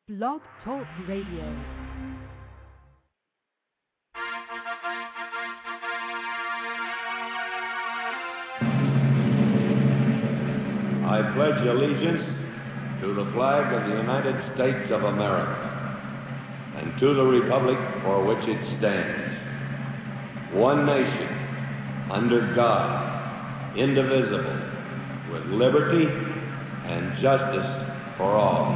Blog Talk Radio. I pledge allegiance to the flag of the United States of America and to the republic for which it stands, one nation, under God, indivisible, with liberty and justice for all.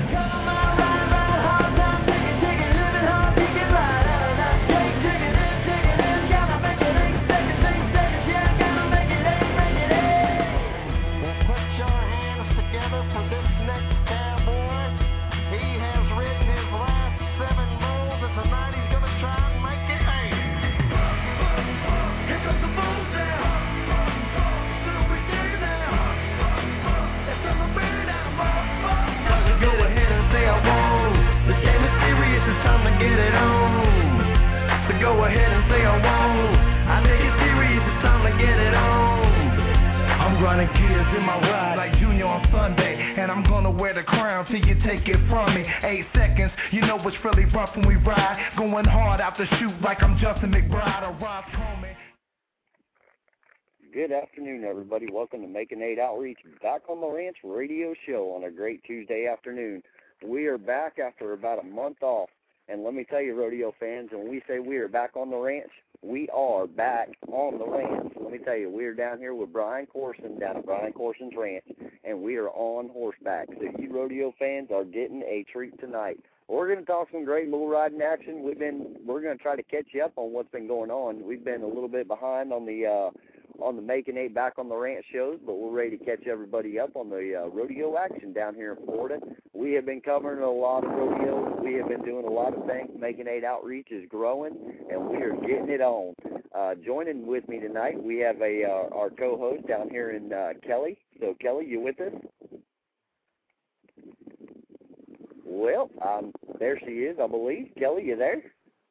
Go ahead and say I won't. I take it serious, it's time to get it on. I'm running gears in my ride like Junior on Sunday, and I'm gonna wear the crown till you take it from me. 8 seconds, you know it's really rough when we ride. Going hard out the chute like I'm Justin McBride or Ross Coleman. Good afternoon, everybody. Welcome to Making 8 Outreach, back on the Ranch radio show on a great Tuesday afternoon. We are back after about a month off. And let me tell you, rodeo fans, when we say we are back on the ranch, we are back on the ranch. Let me tell you, we are down here with Brian Corson down at Brian Corson's Ranch, and we are on horseback. So you rodeo fans are getting a treat tonight. We're going to talk some great bull riding action. We're going to try to catch you up on what's been going on. We've been a little bit behind on the Making 8 Back on the Ranch shows, but we're ready to catch everybody up on the rodeo action down here in Florida. We have been covering a lot of rodeos. We have been doing a lot of things. Making 8 Outreach is growing, and we are getting it on. Joining with me tonight, we have our co-host down here in Kelly. So, Kelly, you with us? Well, there she is, I believe. Kelly, you there?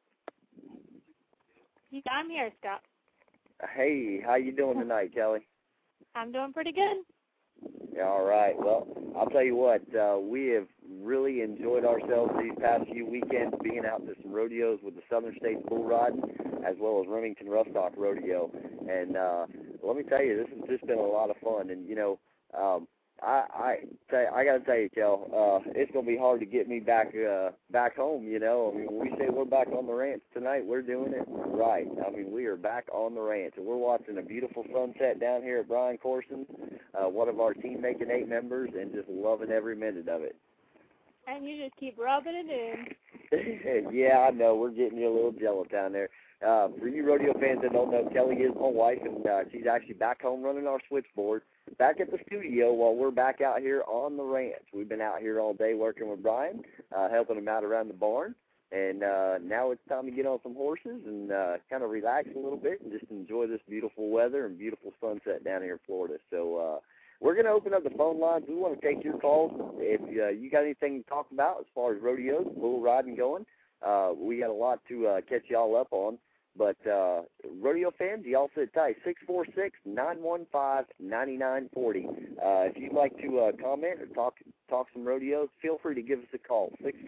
I'm here, Scott. Hey, how you doing tonight, Kelly? I'm doing pretty good. All right. Well, I'll tell you what, we have really enjoyed ourselves these past few weekends being out to some rodeos with the Southern States Bull Riding as well as Remington Rough Stock Rodeo. And let me tell you, this has just been a lot of fun. And, you know, I got to tell you, Kel, it's going to be hard to get me back home, you know. I mean, when we say we're back on the ranch tonight, we're doing it right. I mean, we are back on the ranch, and we're watching a beautiful sunset down here at Brian Corson, one of our Team Making 8 members, and just loving every minute of it. And you just keep rubbing it in. Yeah, I know. We're getting you a little jealous down there. For you rodeo fans that don't know, Kelly is my wife, and she's actually back home running our switchboard, back at the studio while we're back out here on the ranch. We've been out here all day working with Brian, helping him out around the barn, and now it's time to get on some horses and kind of relax a little bit and just enjoy this beautiful weather and beautiful sunset down here in Florida. So we're going to open up the phone lines. We want to take your calls. If you got anything to talk about as far as rodeos, bull riding going, we got a lot to catch y'all up on. But rodeo fans, y'all sit tight. 646-915-9940. If you'd like to comment or talk some rodeos, feel free to give us a call.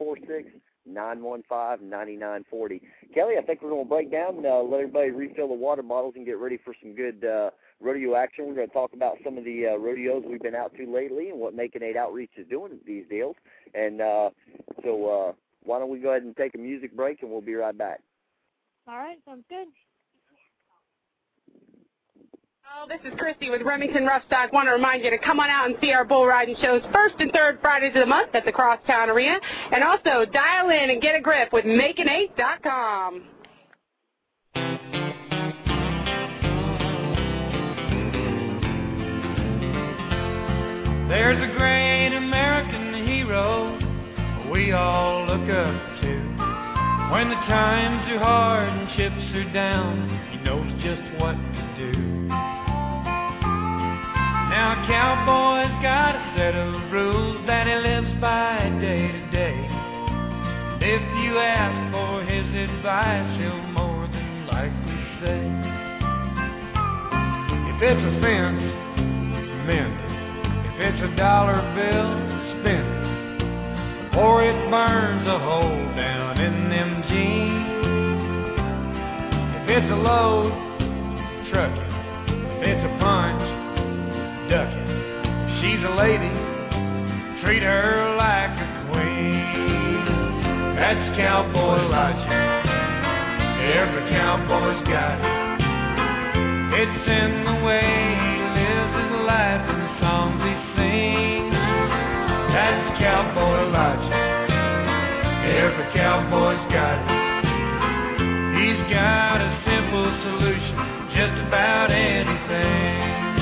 646-915-9940. Kelly, I think we're going to break down, let everybody refill the water bottles and get ready for some good rodeo action. We're going to talk about some of the rodeos we've been out to lately and what Making 8 Outreach is doing at these deals. And so why don't we go ahead and take a music break, and we'll be right back. All right, sounds good. Oh, this is Christy with Remington Rough Stock. Want to remind you to come on out and see our bull riding shows first and third Fridays of the month at the Crosstown Arena. And also dial in and get a grip with Making8.com. There's a great American hero we all look up to. When the times are hard and chips are down, he knows just what to do. Now a cowboy's got a set of rules that he lives by day to day. And if you ask for his advice, he'll more than likely say, if it's a fence, mend it. If it's a dollar bill, spend it. or it burns a hole down in them jeans. If it's a load, truck it. If it's a punch, duck it. If she's a lady, treat her like a queen. That's cowboy logic. Every cowboy's got it. It's in the way he lives his life and the songs he sings. That's cowboy logic. Every cowboy's got it. He's got a simple solution for just about anything.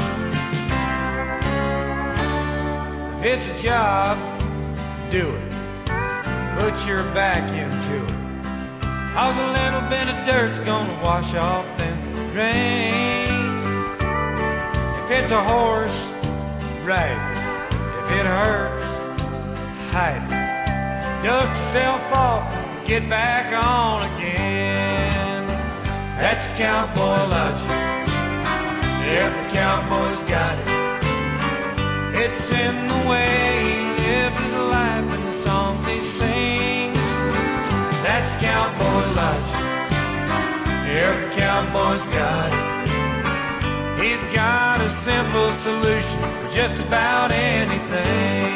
If it's a job, do it. Put your back into it. 'Cause a little bit of dirt's gonna wash off them drains. If it's a horse, ride it. If it hurts, hide it. Dust yourself off, get back on again. That's cowboy logic. Every cowboy's got it. It's in the way he lives his life and the songs he sings. That's cowboy logic. Every cowboy's got it. He's got a simple solution for just about anything.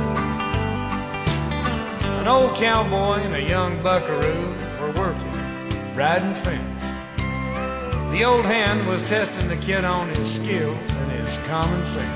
An old cowboy and a young buckaroo were working, riding fence. The old hand was testing the kid on his skills and his common sense.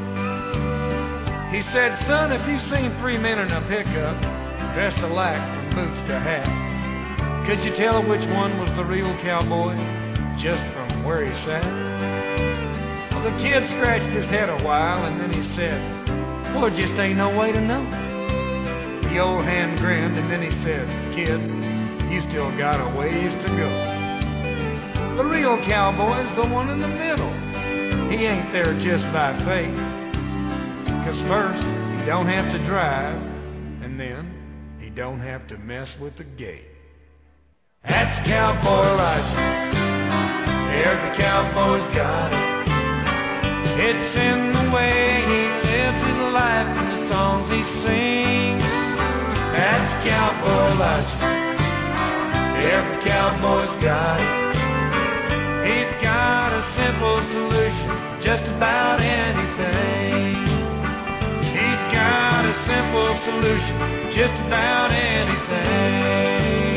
He said, "Son, if you've seen three men in a pickup, dressed alike from boots to hat, could you tell which one was the real cowboy, just from where he sat?" Well, the kid scratched his head a while, and then he said, "Well, there just ain't no way to know." The old hand grinned, and then he said, "Kid, you still got a ways to go. The real cowboy's the one in the middle. He ain't there just by fate. 'Cause first, he don't have to drive, and then he don't have to mess with the gate." That's cowboy logic. Every cowboy's got it. It's in the way he lives his life and the songs he sings. That's cowboy logic. Every cowboy's got it. He's got a simple solution for just about anything. He's got a simple solution for just about anything.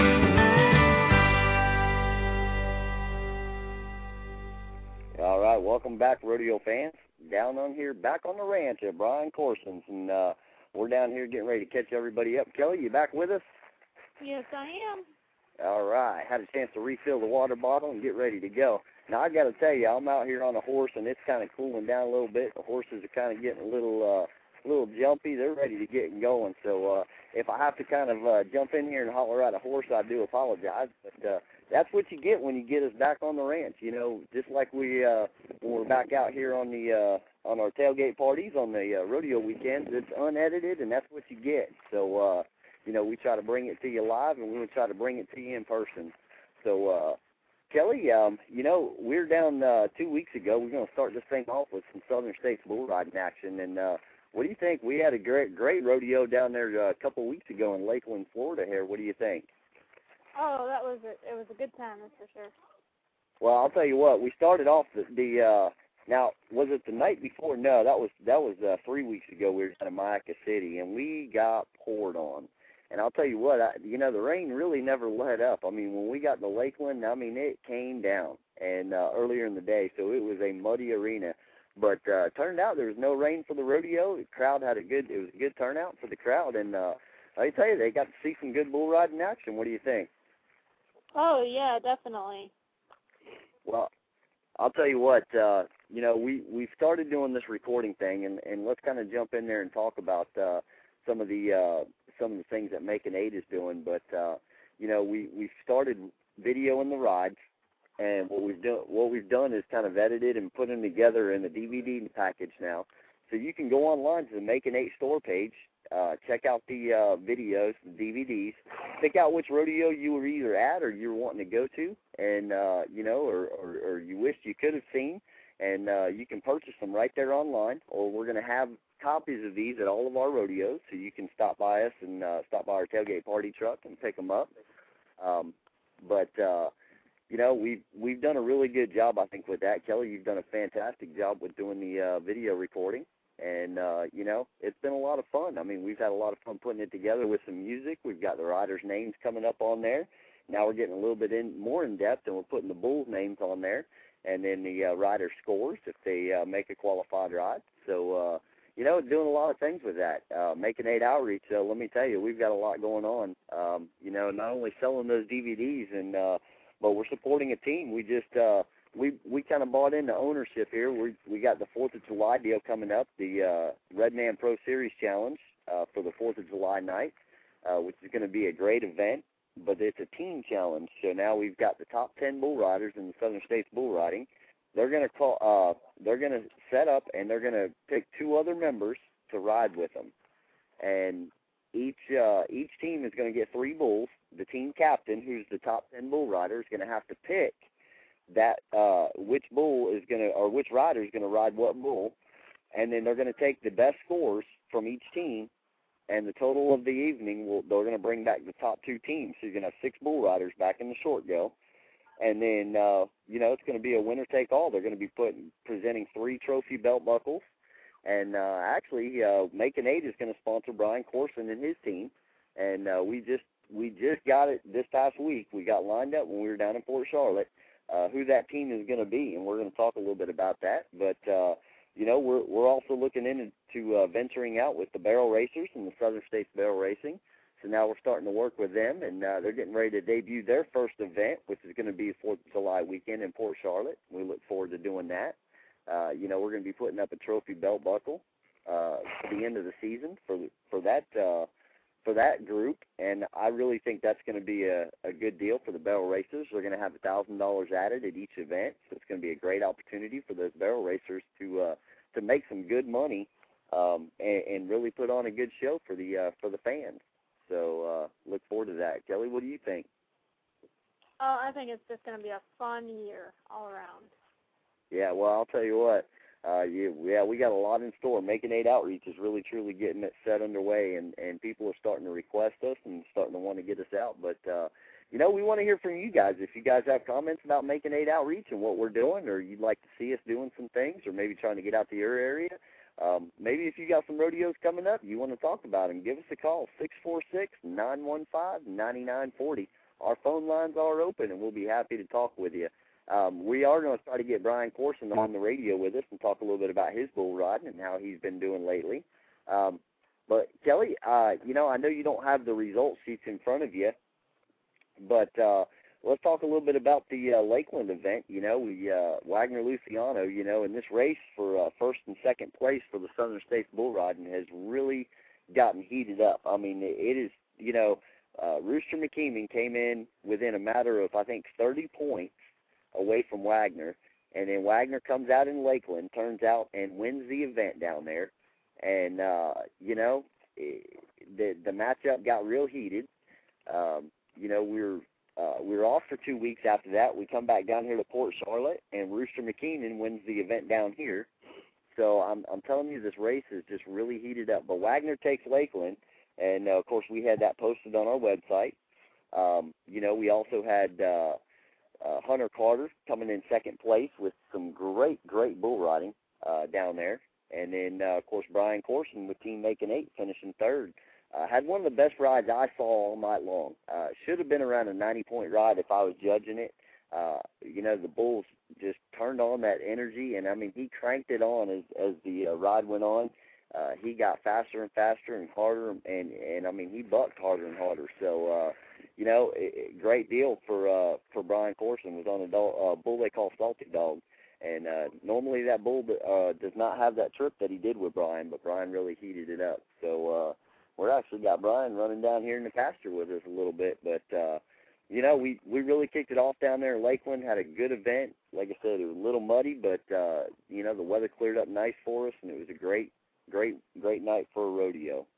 All right, welcome back, rodeo fans. Down on here, back on the ranch at Brian Corson's, and we're down here getting ready to catch everybody up. Kelly, you back with us? Yes, I am. All right, had a chance to refill the water bottle and get ready to go. Now, I got to tell you, I'm out here on a horse, and it's kind of cooling down a little bit. The horses are kind of getting a little jumpy. They're ready to get going. So if I have to kind of jump in here and holler at a horse, I do apologize. But that's what you get when you get us back on the ranch. You know, just like when we're back out here on the on our tailgate parties on the rodeo weekends, it's unedited, and that's what you get. So you know, we try to bring it to you live, and we would try to bring it to you in person. So Kelly, you know, we're down 2 weeks ago. We're going to start this thing off with some Southern States bull riding action. And what do you think? We had a great rodeo down there a couple of weeks ago in Lakeland, Florida here. What do you think? Oh, it was a good time, that's for sure. Well, I'll tell you what. We started off the now, was it the night before? No, that was 3 weeks ago. We were down in Mayaca City, and we got poured on. And I'll tell you what, you know, the rain really never let up. I mean, when we got to Lakeland, I mean, it came down and earlier in the day, so it was a muddy arena. But turned out there was no rain for the rodeo. The crowd it was a good turnout for the crowd. And I tell you, they got to see some good bull riding action. What do you think? Oh, yeah, definitely. Well, I'll tell you what, you know, we've started doing this recording thing, and let's kind of jump in there and talk about some of the things that Making Eight is doing. But you know, we've started videoing the rides, and what we've done is kind of edited and put them together in a DVD package now. So you can go online to the Making Eight store page, check out the videos, the DVDs, pick out which rodeo you were either at or you were wanting to go to, and you know, or you wished you could have seen, and you can purchase them right there online. Or we're going to have copies of these at all of our rodeos, so you can stop by us and stop by our tailgate party truck and pick them up. We've done a really good job, I think, with that. Kelly, you've done a fantastic job with doing the video recording, and, it's been a lot of fun. I mean, we've had a lot of fun putting it together with some music. We've got the riders' names coming up on there. Now we're getting a little bit more in depth, and we're putting the bulls' names on there, and then the riders' scores if they make a qualified ride. So, doing a lot of things with that. Making 8 outreach, so let me tell you, we've got a lot going on. Not only selling those DVDs, but we're supporting a team. We just we kind of bought into ownership here. We got the 4th of July deal coming up, the Redman Pro Series Challenge for the 4th of July night, which is going to be a great event. But it's a team challenge, so now we've got the top 10 bull riders in the Southern States bull riding. They're going to set up, and they're going to pick 2 other members to ride with them. And each team is going to get 3 bulls. The team captain, who's the top 10 bull rider, is going to have to pick that which rider is going to ride what bull, and then they're going to take the best scores from each team, and the total of the evening they're going to bring back the top 2 teams. So you're going to have 6 bull riders back in the short go. And then, it's going to be a winner-take-all. They're going to be presenting 3 trophy belt buckles. And actually, Making 8 is going to sponsor Brian Corson and his team. And we just got it this past week. We got lined up when we were down in Port Charlotte who that team is going to be, and we're going to talk a little bit about that. But, we're also looking into venturing out with the Barrel Racers and the Southern States Barrel Racing. So now we're starting to work with them, and they're getting ready to debut their first event, which is going to be 4th of July weekend in Port Charlotte. We look forward to doing that. We're going to be putting up a trophy belt buckle for the end of the season for that group, and I really think that's going to be a good deal for the Barrel Racers. They're going to have $1,000 added at each event, so it's going to be a great opportunity for those Barrel Racers to make some good money and really put on a good show for the fans. So look forward to that. Kelly, what do you think? I think it's just going to be a fun year all around. Yeah, well, I'll tell you what. We got a lot in store. Making 8 Outreach is really, truly getting it set underway, and people are starting to request us and starting to want to get us out. But, we want to hear from you guys. If you guys have comments about Making 8 Outreach and what we're doing, or you'd like to see us doing some things, or maybe trying to get out to your area, maybe if you got some rodeos coming up, you want to talk about them, give us a call, 646-915-9940. Our phone lines are open, and we'll be happy to talk with you. We are going to try to get Brian Corson on the radio with us and talk a little bit about his bull riding and how he's been doing lately. But, Kelly, I know you don't have the result sheets in front of you, but let's talk a little bit about the Lakeland event. Wagner Luciano, in this race for first and second place for the Southern States bull riding has really gotten heated up. I mean, it is, Rooster McKeeman came in within a matter of, I think, 30 points away from Wagner, and then Wagner comes out in Lakeland, turns out, and wins the event down there. And, the matchup got real heated. We were off for 2 weeks after that. We come back down here to Port Charlotte, and Rooster McKeeman wins the event down here. So I'm telling you, this race is just really heated up. But Wagner takes Lakeland, and, of course, we had that posted on our website. We also had Hunter Carter coming in second place with some great bull riding down there. And then, of course, Brian Corson with Team Making 8 finishing third. Had one of the best rides I saw all night long. Should have been around a 90-point ride if I was judging it. The bulls just turned on that energy, and, I mean, he cranked it on as the ride went on. He got faster and faster and harder, and I mean, he bucked harder and harder. So, great deal for Brian Corson. Was on a bull they call Salty Dog. And normally that bull does not have that trip that he did with Brian, but Brian really heated it up. So we're actually got Brian running down here in the pasture with us a little bit. But, we really kicked it off down there in Lakeland, had a good event. Like I said, it was a little muddy, but, the weather cleared up nice for us, and it was a great night for a rodeo.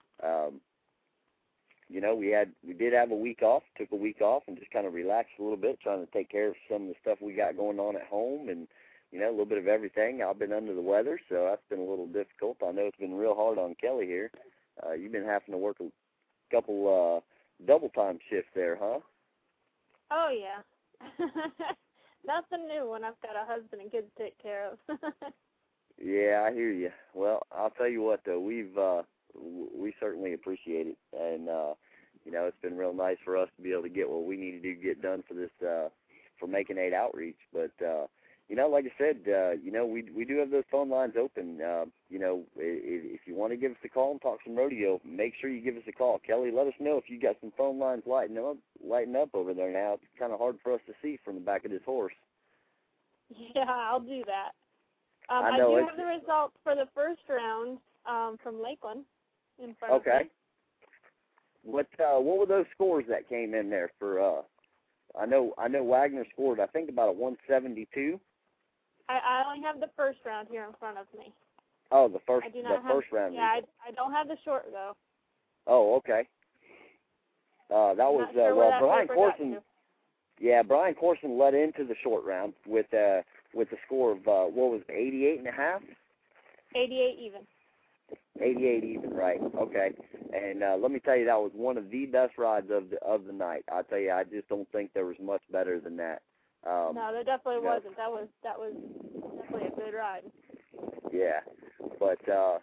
We did have a week off, took a week off and just kind of relaxed a little bit, trying to take care of some of the stuff we got going on at home. And a little bit of everything. I've been under the weather, so that's been a little difficult. I know it's been real hard on Kelly here. You've been having to work a couple double-time shifts there, huh? Oh, yeah. Nothing new when I've got a husband and kids to take care of. Yeah, I hear you. Well, I'll tell you what, though, we certainly appreciate it, and it's been real nice for us to be able to get what we need to do get done for this for Making 8 outreach. But like I said, we do have those phone lines open. If you want to give us a call and talk some rodeo, make sure you give us a call. Kelly, let us know if you got some phone lines lighting up over there now. It's kind of hard for us to see from the back of this horse. Yeah, I'll do that. I do have the results for the first round from Lakeland in front of me. What were those scores that came in there for? I know Wagner scored, I think, about a 172. I only have the first round here in front of me. Oh, the first round. Yeah, I don't have the short though. Oh, okay. That was Brian Corson. Yeah, Brian Corson led into the short round with a score of what was it, 88.5? 88 even. 88 even, right? Okay. And let me tell you, that was one of the best rides of the night. I tell you, I just don't think there was much better than that. No, there definitely wasn't. That was definitely a good ride. Yeah, but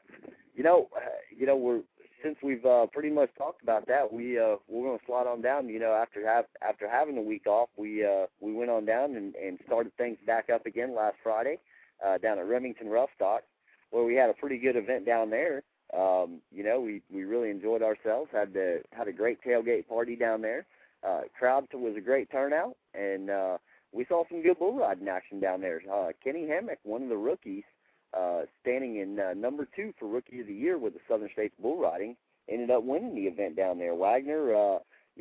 we're since we've pretty much talked about that, we're going to slide on down. After having a week off, we went on down and started things back up again last Friday down at Remington Rough Stock, where we had a pretty good event down there. We really enjoyed ourselves. Had a great tailgate party down there. Crowd was a great turnout, and we saw some good bull riding action down there. Kenny Hammock, one of the rookies, standing in number 2 for Rookie of the Year with the Southern States Bull Riding, ended up winning the event down there. Wagner,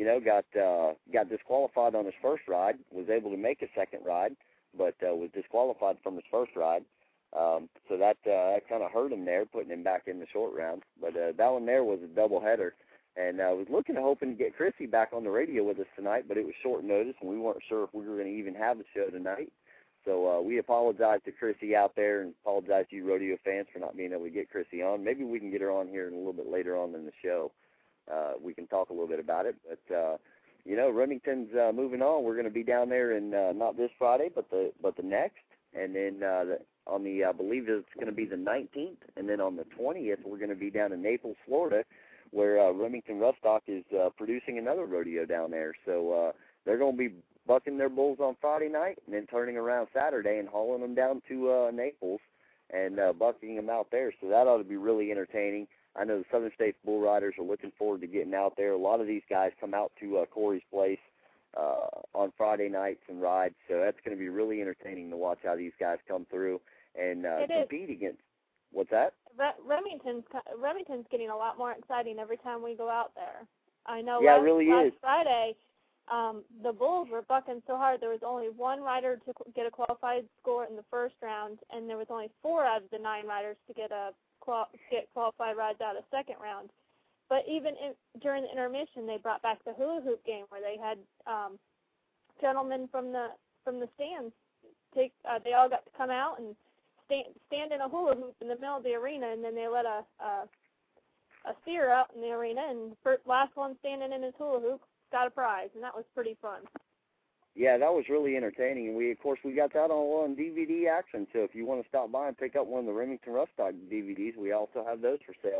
got disqualified on his first ride, was able to make a second ride, but was disqualified from his first ride. So that kind of hurt him there, putting him back in the short round. But that one there was a doubleheader. And I was hoping to get Chrissy back on the radio with us tonight, but it was short notice, and we weren't sure if we were going to even have the show tonight. So we apologize to Chrissy out there, and apologize to you rodeo fans for not being able to get Chrissy on. Maybe we can get her on here a little bit later on in the show. We can talk a little bit about it. But, Remington's moving on. We're going to be down there in not this Friday, but the next. And then I believe it's going to be the 19th, and then on the 20th, we're going to be down in Naples, Florida, where Remington Rough Stock is producing another rodeo down there. So they're going to be bucking their bulls on Friday night and then turning around Saturday and hauling them down to Naples and bucking them out there. So that ought to be really entertaining. I know the Southern States Bull Riders are looking forward to getting out there. A lot of these guys come out to Corey's place on Friday nights and ride. So that's going to be really entertaining to watch how these guys come through and compete against. What's that? Remington's getting a lot more exciting every time we go out there. I know it really is. Friday, the bulls were bucking so hard. There was only one rider to get a qualified score in the first round, and there was only 4 out of the 9 riders to get qualified rides out of the second round. But even during the intermission, they brought back the hula hoop game, where they had gentlemen from the stands they all got to come out and stand in a hula hoop in the middle of the arena, and then they let a steer out in the arena, and the last one standing in his hula hoop got a prize, and that was pretty fun. Yeah, that was really entertaining, and we got that on DVD action, so if you want to stop by and pick up one of the Remington Rough Stock DVDs, we also have those for sale.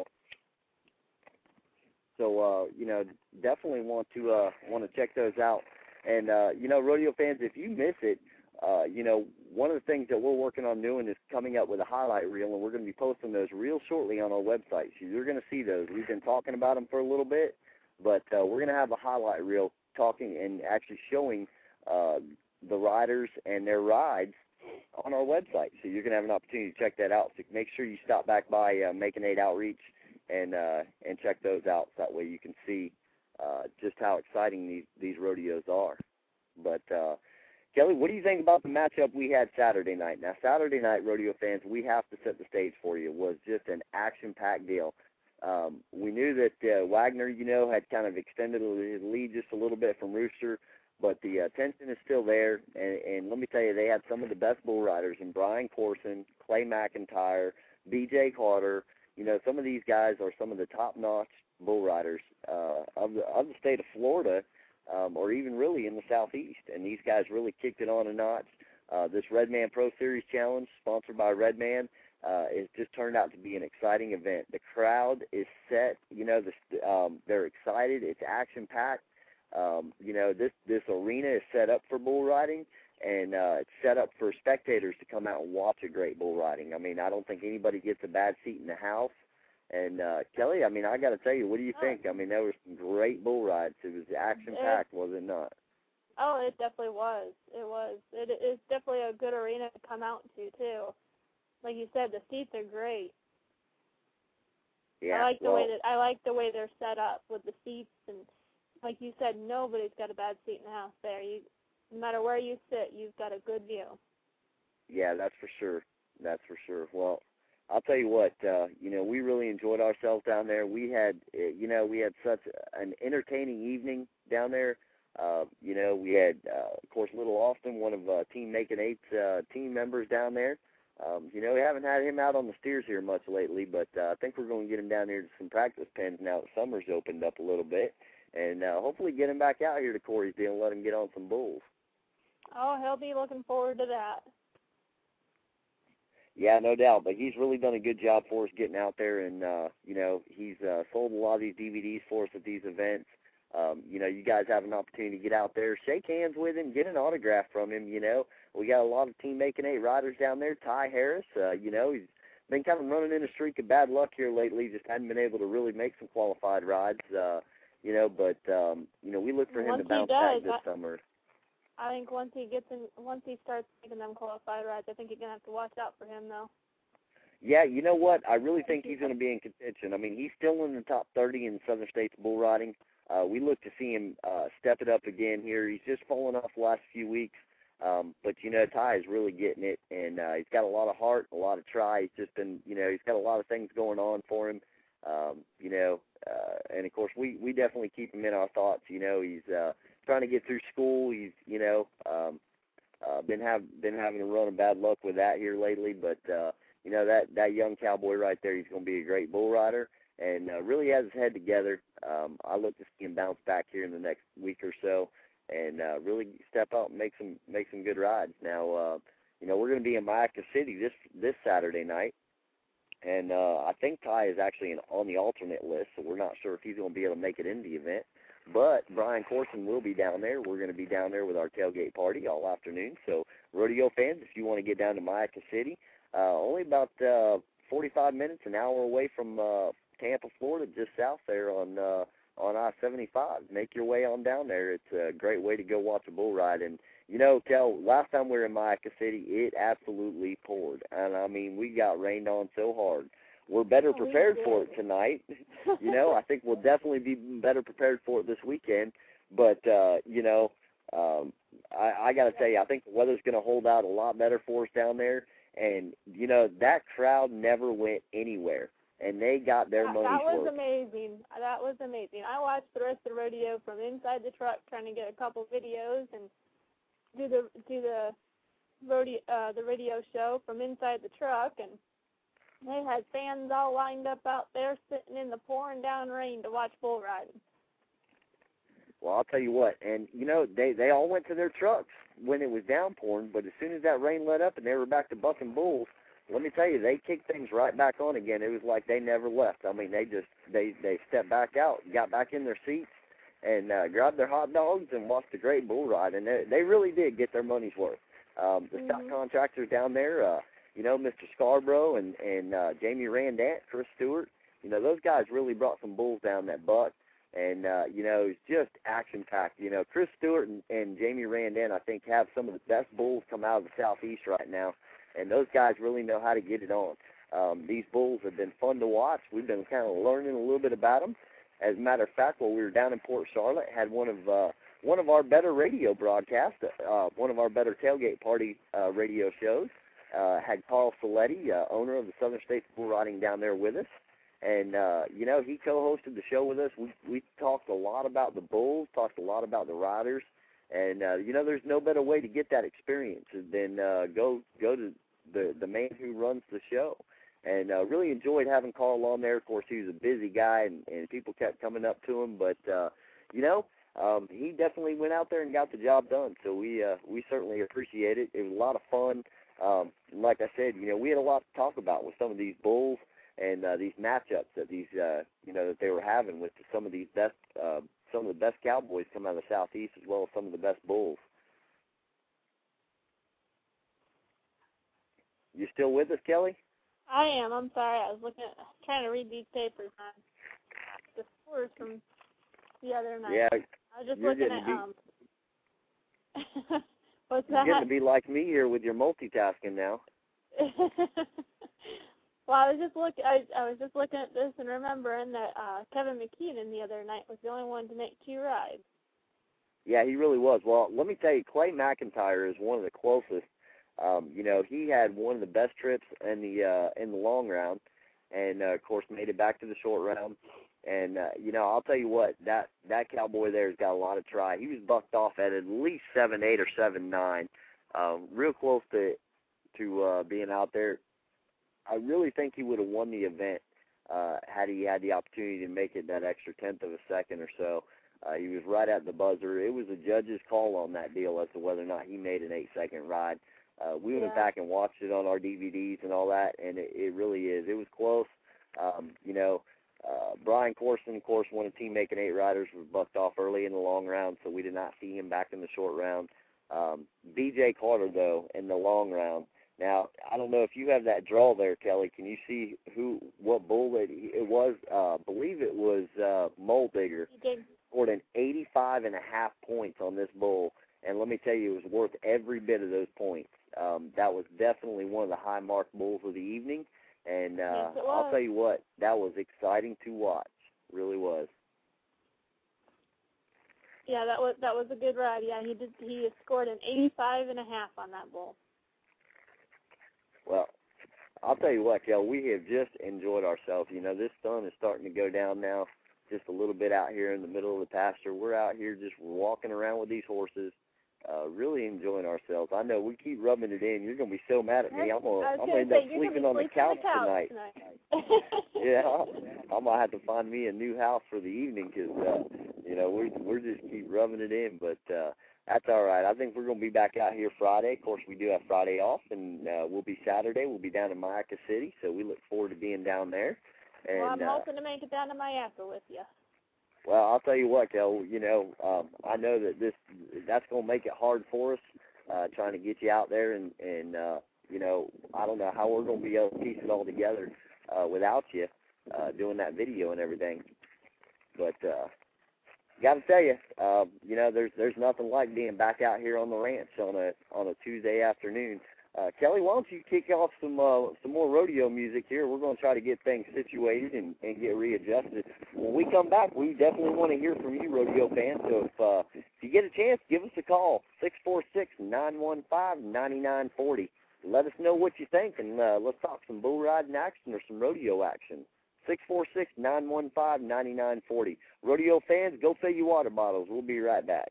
So, definitely want to check those out. And, rodeo fans, if you miss it, one of the things that we're working on doing is coming up with a highlight reel, and we're going to be posting those real shortly on our website. So you're going to see those. We've been talking about them for a little bit, but we're going to have a highlight reel talking and actually showing the riders and their rides on our website. So you're going to have an opportunity to check that out. So make sure you stop back by Making 8 Outreach and check those out. So that way you can see just how exciting these rodeos are. But Kelly, what do you think about the matchup we had Saturday night? Now, Saturday night, rodeo fans, we have to set the stage for you. It was just an action-packed deal. We knew that Wagner, had kind of extended his lead just a little bit from Rooster. but the tension is still there. And let me tell you, they had some of the best bull riders in Brian Corson, Clay McIntyre, B.J. Carter. You know, some of these guys are some of the top-notch bull riders of the state of Florida, or even really in the Southeast. And these guys really kicked it on a notch. This Redman Pro Series Challenge, sponsored by Redman, it just turned out to be an exciting event. The crowd is set. You know, they're excited. It's action-packed. You know, this arena is set up for bull riding, and it's set up for spectators to come out and watch a great bull riding. I mean, I don't think anybody gets a bad seat in the house. And, Kelly, I mean, I got to tell you, what do you think? I mean, there were some great bull rides. It was action-packed, was it not? Oh, it definitely was. It was. It's definitely a good arena to come out to, too. Like you said, the seats are great. Yeah, I like the way they're set up with the seats, and like you said, nobody's got a bad seat in the house there. No matter where you sit, you've got a good view. Yeah, that's for sure. That's for sure. Well, I'll tell you what, you know, we really enjoyed ourselves down there. We had such an entertaining evening down there. You know, we had, of course, Little Austin, one of Team Making Eight's team members down there. You know, we haven't had him out on the steers here much lately, but I think we're going to get him down here to some practice pens now that summer's opened up a little bit, and hopefully get him back out here to Corriesdale and let him get on some bulls. Oh, he'll be looking forward to that. Yeah, no doubt, but he's really done a good job for us getting out there, and, you know, he's sold a lot of these DVDs for us at these events. You know, you guys have an opportunity to get out there, shake hands with him, get an autograph from him, you know. We got a lot of Team Making 8 riders down there. Ty Harris, you know, he's been kind of running in a streak of bad luck here lately, just hadn't been able to really make some qualified rides, you know, but, you know, we look for him to bounce back this summer. I think once he starts making them qualified rides, I think you're going to have to watch out for him, though. Yeah, you know what? I really think he's going to be in contention. I mean, he's still in the top 30 in Southern States bull riding. We look to see him step it up again here. He's just fallen off the last few weeks. But, you know, Ty is really getting it, and he's got a lot of heart, a lot of try. He's just been, you know, he's got a lot of things going on for him, you know, and, of course, we definitely keep him in our thoughts. You know, he's trying to get through school. He's, you know, been having to run a bad luck with that here lately. But, you know, that young cowboy right there, he's going to be a great bull rider and really has his head together. I look to see him bounce back here in the next week or so and really step out and make some good rides. Now, you know, we're going to be in Mayaca City this Saturday night, and I think Ty is actually on the alternate list, so we're not sure if he's going to be able to make it in the event. But Brian Corson will be down there. We're going to be down there with our tailgate party all afternoon. So, rodeo fans, if you want to get down to Mayaca City, only about 45 minutes, an hour away from Tampa, Florida, just south there on I-75. Make your way on down there. It's a great way to go watch a bull ride. And, you know, Kel, last time we were in Mayaca City, it absolutely poured. And, I mean, we got rained on so hard. We're better prepared for it tonight. You know, I think we'll definitely be better prepared for it this weekend. But, you know, I got to tell you, I think the weather's going to hold out a lot better for us down there. And, you know, that crowd never went anywhere. And they got their money's worth. That was amazing. That was amazing. I watched the rest of the rodeo from inside the truck, trying to get a couple videos and do the radio show from inside the truck, and they had fans all lined up out there sitting in the pouring down rain to watch bull riding. Well, I'll tell you what, and, you know, they all went to their trucks when it was downpouring, but as soon as that rain let up and they were back to bucking bulls, let me tell you, they kicked things right back on again. It was like they never left. I mean, they stepped back out, got back in their seats, and grabbed their hot dogs and watched a great bull ride, and they really did get their money's worth. The stock contractors down there, you know, Mr. Scarborough and Jamie Randant, Chris Stewart, you know, those guys really brought some bulls down that buck. And, you know, it's just action-packed. You know, Chris Stewart and Jamie Randant, I think, have some of the best bulls come out of the Southeast right now. And those guys really know how to get it on. These bulls have been fun to watch. We've been kind of learning a little bit about them. As a matter of fact, while we were down in Port Charlotte, had one of our better radio broadcasts, one of our better tailgate party radio shows, had Carl Saletti, owner of the Southern States Bull Riding, down there with us. And, you know, he co-hosted the show with us. We talked a lot about the bulls, talked a lot about the riders, And there's no better way to get that experience than go to the man who runs the show. And really enjoyed having Carl on there. Of course, he was a busy guy, and people kept coming up to him. But, he definitely went out there and got the job done. So we certainly appreciate it. It was a lot of fun. Like I said, we had a lot to talk about with some of these bulls and these matchups that that they were having with some of the best cowboys coming out of the Southeast, as well as some of the best bulls. You still with us, Kelly? I am. I'm sorry. I was trying to read these papers on the scores from the other night. Yeah. I was just looking at what's that? You're getting to be like me here with your multitasking now. Well, I was just looking at this and remembering that Kevin McKeenan the other night was the only one to make 2 rides. Yeah, he really was. Well, let me tell you, Clay McIntyre is one of the closest. He had one of the best trips in the long round, and of course made it back to the short round. And I'll tell you what, that cowboy there has got a lot of try. He was bucked off at least 7.8 or 7.9, real close to being out there. I really think he would have won the event had he had the opportunity to make it that extra 1/10 of a second or so. He was right at the buzzer. It was a judge's call on that deal as to whether or not he made an 8-second ride. We went back and watched it on our DVDs and all that, and it really is. It was close. Brian Corson, of course, one of Team Making 8 riders, was bucked off early in the long round, so we did not see him back in the short round. B.J. Carter, though, in the long round. Now, I don't know if you have that draw there, Kelly. Can you see what bull it was? I believe it was Muldigger. Scored an 85.5 points on this bull, and let me tell you, it was worth every bit of those points. That was definitely one of the high-marked bulls of the evening, and I'll tell you what, that was exciting to watch. It really was. Yeah, that was a good ride. Yeah, he scored an 85.5 on that bull. Well, I'll tell you what, Kel, we have just enjoyed ourselves. This sun is starting to go down now, just a little bit out here in the middle of the pasture. We're out here just walking around with these horses, really enjoying ourselves. I know we keep rubbing it in. You're going to be so mad at me. I'm going to end up sleeping on the couch tonight. Yeah, I might have to find me a new house for the evening because, we're just keep rubbing it in. But that's all right. I think we're going to be back out here Friday. Of course, we do have Friday off, and we'll be Saturday. We'll be down in Mayaca City, so we look forward to being down there. And, well, I'm hoping to make it down to Mayaca with you. Well, I'll tell you what, Kel, I know that that's going to make it hard for us, trying to get you out there, and I don't know how we're going to be able to piece it all together without you doing that video and everything. But got to tell you, there's nothing like being back out here on the ranch on a Tuesday afternoon. Kelly, why don't you kick off some more rodeo music here? We're going to try to get things situated and get readjusted. When we come back, we definitely want to hear from you, rodeo fans. So if you get a chance, give us a call, 646-915-9940. Let us know what you think, and let's talk some bull riding action or some rodeo action. 646-915-9940. Rodeo fans, go fill your water bottles. We'll be right back.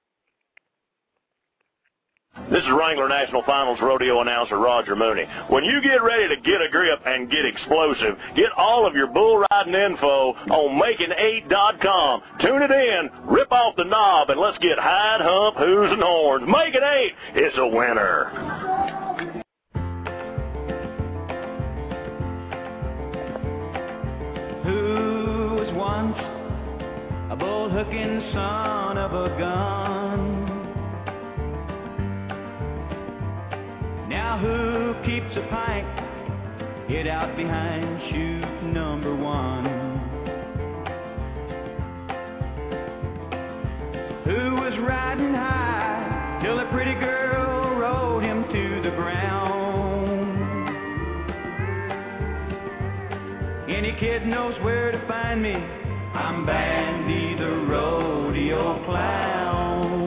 This is Wrangler National Finals rodeo announcer Roger Mooney. When you get ready to get a grip and get explosive, get all of your bull riding info on Making8.com. Tune it in, rip off the knob, and let's get hide, hump, hooves, and horns. Making 8, it's a winner. Who was once a bull-hooking son of a gun? Now who keeps a pint hid out behind chute number 1? Who was riding high till a pretty girl rode him to the ground? Any kid knows where to find me. I'm Bandy the rodeo clown.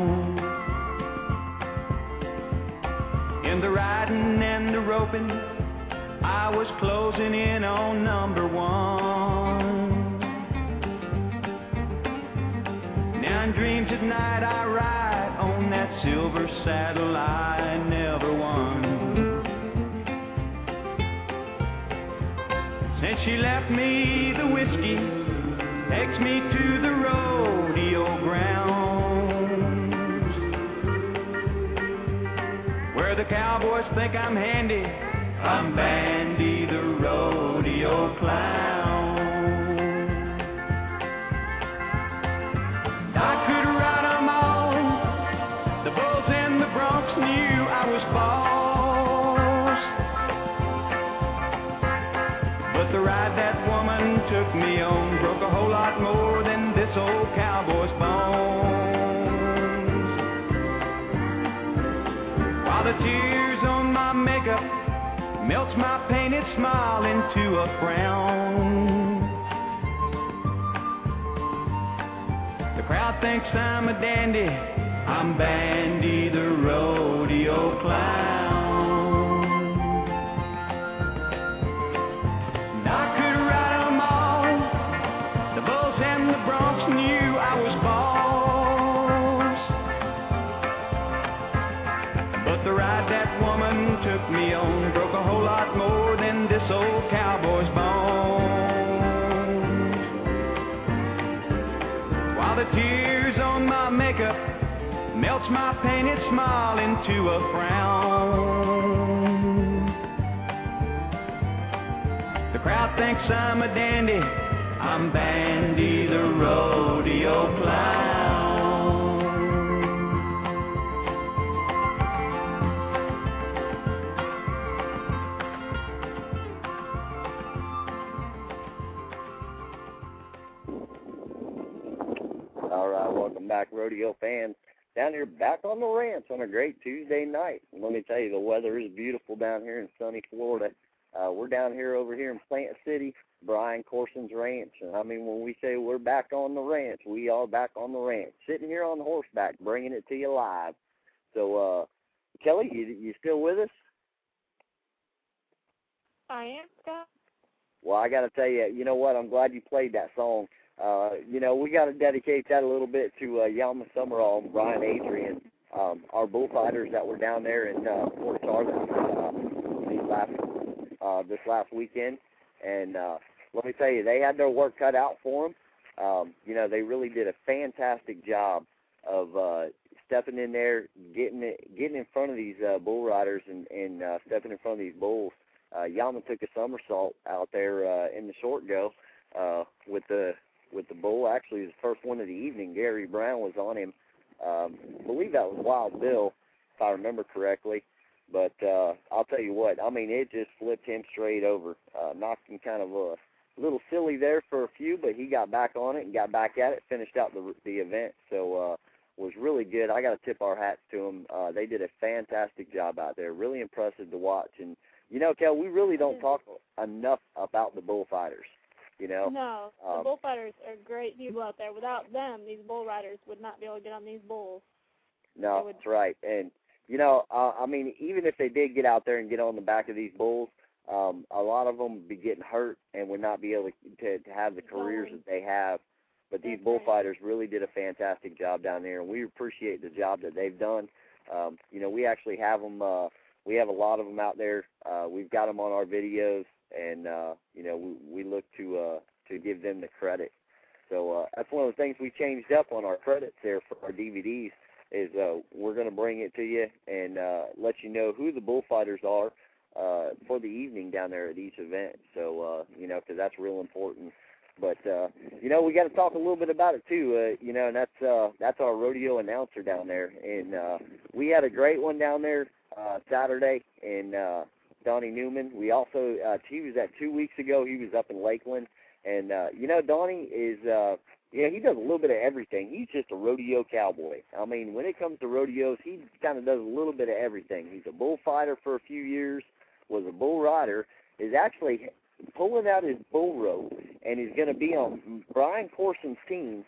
In the riding and the roping, I was closing in on number 1. Now in dreams at night I ride on that silver saddle I never won. Since she left me the whiskey, takes me to the rodeo grounds, where the cowboys think I'm handy. I'm Bandy the rodeo clown. I could ride 'em all. The bulls and the broncs knew I was boss, but the ride that woman took me on broke a whole lot more than this old cowboy's bones. While the tears on my makeup melts my painted smile into a frown, the crowd thinks I'm a dandy. I'm Bandy the rodeo clown. And I could ride 'em all. The bulls and the broncs knew I was boss, but the ride that woman took me on broke a whole lot more than this old cowboy's bones. While the tears on my makeup melts my painted smile into a frown, the crowd thinks I'm a dandy. I'm Bandy the rodeo clown. All right, welcome back, rodeo fans. Down here back on the ranch on a great Tuesday night. And let me tell you, the weather is beautiful down here in sunny Florida. We're down here over here in Plant City, Brian Corson's ranch. And I mean, when we say we're back on the ranch, we are back on the ranch, sitting here on the horseback, bringing it to you live. So, Kelly, you still with us? I am, Scott. Well, I got to tell you, you know what? I'm glad you played that song. You know, we got to dedicate that a little bit to Yalma Summerall and Brian Adrian, our bullfighters that were down there in Fort Charlotte this last weekend. And let me tell you, they had their work cut out for them. You know, they really did a fantastic job of stepping in there, getting in front of these bull riders and stepping in front of these bulls. Yalma took a somersault out there in the short go with the bull. Actually, it was the first one of the evening. Gary Brown was on him. I believe that was Wild Bill, if I remember correctly. But I'll tell you what, I mean, it just flipped him straight over. Knocked him kind of a little silly there for a few, but he got back on it and got back at it, finished out the event. So was really good. I got to tip our hats to them. They did a fantastic job out there. Really impressive to watch. And, you know, Kel, we really don't talk enough about the bullfighters. You know? No, the bullfighters are great people out there. Without them, these bull riders would not be able to get on these bulls. No, that's right. And, you know, I mean, even if they did get out there and get on the back of these bulls, a lot of them would be getting hurt and would not be able to have the careers that they have. But these bullfighters really did a fantastic job down there, and we appreciate the job that they've done. You know, we actually have them. We have a lot of them out there. We've got them on our videos, and you know, we look to give them the credit. So that's one of the things we changed up on our credits there for our DVDs. Is we're going to bring it to you and let you know who the bullfighters are for the evening down there at each event. So you know, because that's real important. But you know, we got to talk a little bit about it too. You know, and that's our rodeo announcer down there, and we had a great one down there Saturday, and Donnie Newman. We also he was at 2 weeks ago. He was up in Lakeland, and you know, Donnie is yeah, he does a little bit of everything. He's just a rodeo cowboy. I mean, when it comes to rodeos, he kind of does a little bit of everything. He's a bullfighter for a few years, was a bull rider, is actually pulling out his bull rope, and he's going to be on Brian Corson's team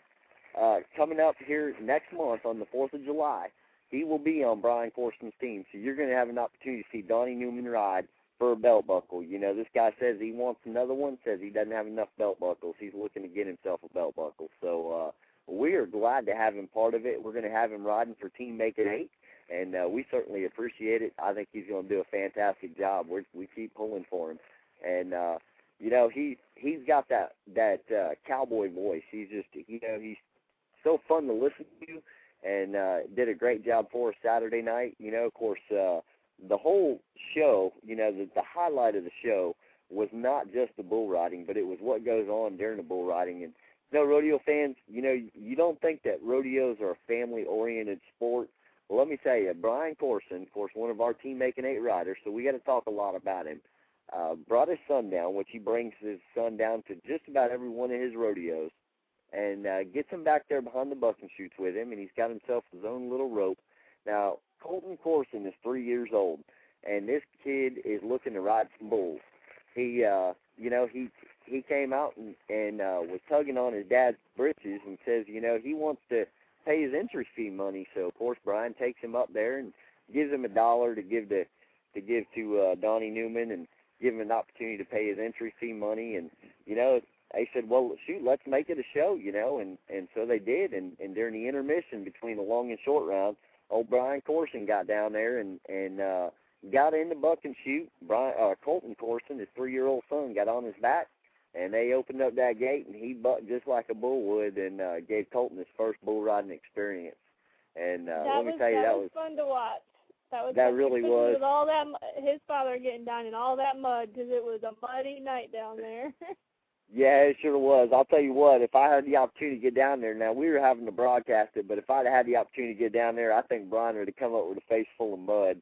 coming up here next month on the 4th of July. He will be on Brian Corson's team, so you're going to have an opportunity to see Donnie Newman ride for a belt buckle. You know, this guy says he wants another one, says he doesn't have enough belt buckles. He's looking to get himself a belt buckle. So we are glad to have him part of it. We're going to have him riding for Team Make It 8, and we certainly appreciate it. I think he's going to do a fantastic job. We keep pulling for him. And, he's got that cowboy voice. He's just, he's so fun to listen to, and did a great job for us Saturday night. Of course, the whole show, the highlight of the show was not just the bull riding, but it was what goes on during the bull riding. And, rodeo fans, you don't think that rodeos are a family-oriented sport. Well, let me tell you, Brian Corson, of course, one of our Team Making 8 riders, so we got to talk a lot about him, brought his son down, which he brings his son down to just about every one of his rodeos, and gets him back there behind the bucking chutes with him, and he's got himself his own little rope. Now, Colton Corson is 3 years old, and this kid is looking to ride some bulls. He came out and was tugging on his dad's britches and says, he wants to pay his entry fee money. So, of course, Brian takes him up there and gives him $1 to give to Donnie Newman and give him an opportunity to pay his entry fee money. And, they said, well, shoot, let's make it a show, and so they did. And during the intermission between the long and short round, old Brian Corson got down there and got in the buck and shoot. Colton Corson, his 3-year-old son, got on his back, and they opened up that gate, and he bucked just like a bull would, and gave Colton his first bull riding experience. And let me tell you, that was fun to watch. That really was. With all that, his father getting down in all that mud, because it was a muddy night down there. Yeah, it sure was. I'll tell you what, if I had the opportunity to get down there, now we were having to broadcast it, but if I'd had the opportunity to get down there, I think Brian would have come up with a face full of mud.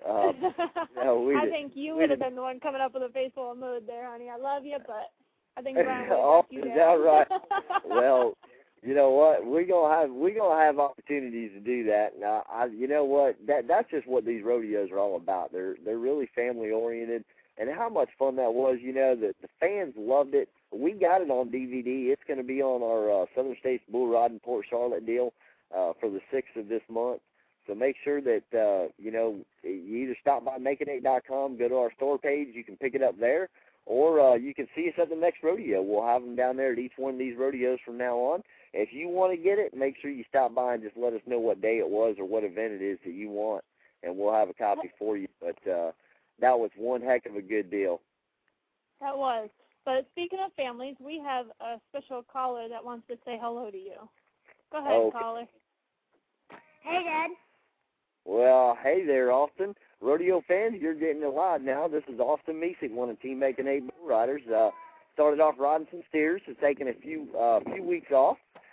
I think you would have been the one coming up with a face full of mud there, honey. I love you, but I think Brian would have you down. Is that right? Well, you know what? We're gonna have opportunities to do that. Now, you know what? That's just what these rodeos are all about. They're really family oriented, and how much fun that was. The fans loved it. We got it on DVD. It's going to be on our Southern States Bull Riding Port Charlotte deal for the 6th of this month. So make sure that, you either stop by making8.com, go to our store page. You can pick it up there, or you can see us at the next rodeo. We'll have them down there at each one of these rodeos from now on. If you want to get it, make sure you stop by and just let us know what day it was or what event it is that you want, and we'll have a copy for you. But that was one heck of a good deal. That was. But speaking of families, we have a special caller that wants to say hello to you. Go ahead, caller. Hey, Dad. Well, hey there, Austin. Rodeo fans, you're getting it live now. This is Austin Mesick, one of Team Making 8 bull riders. Started off riding some steers, has taken a few weeks off.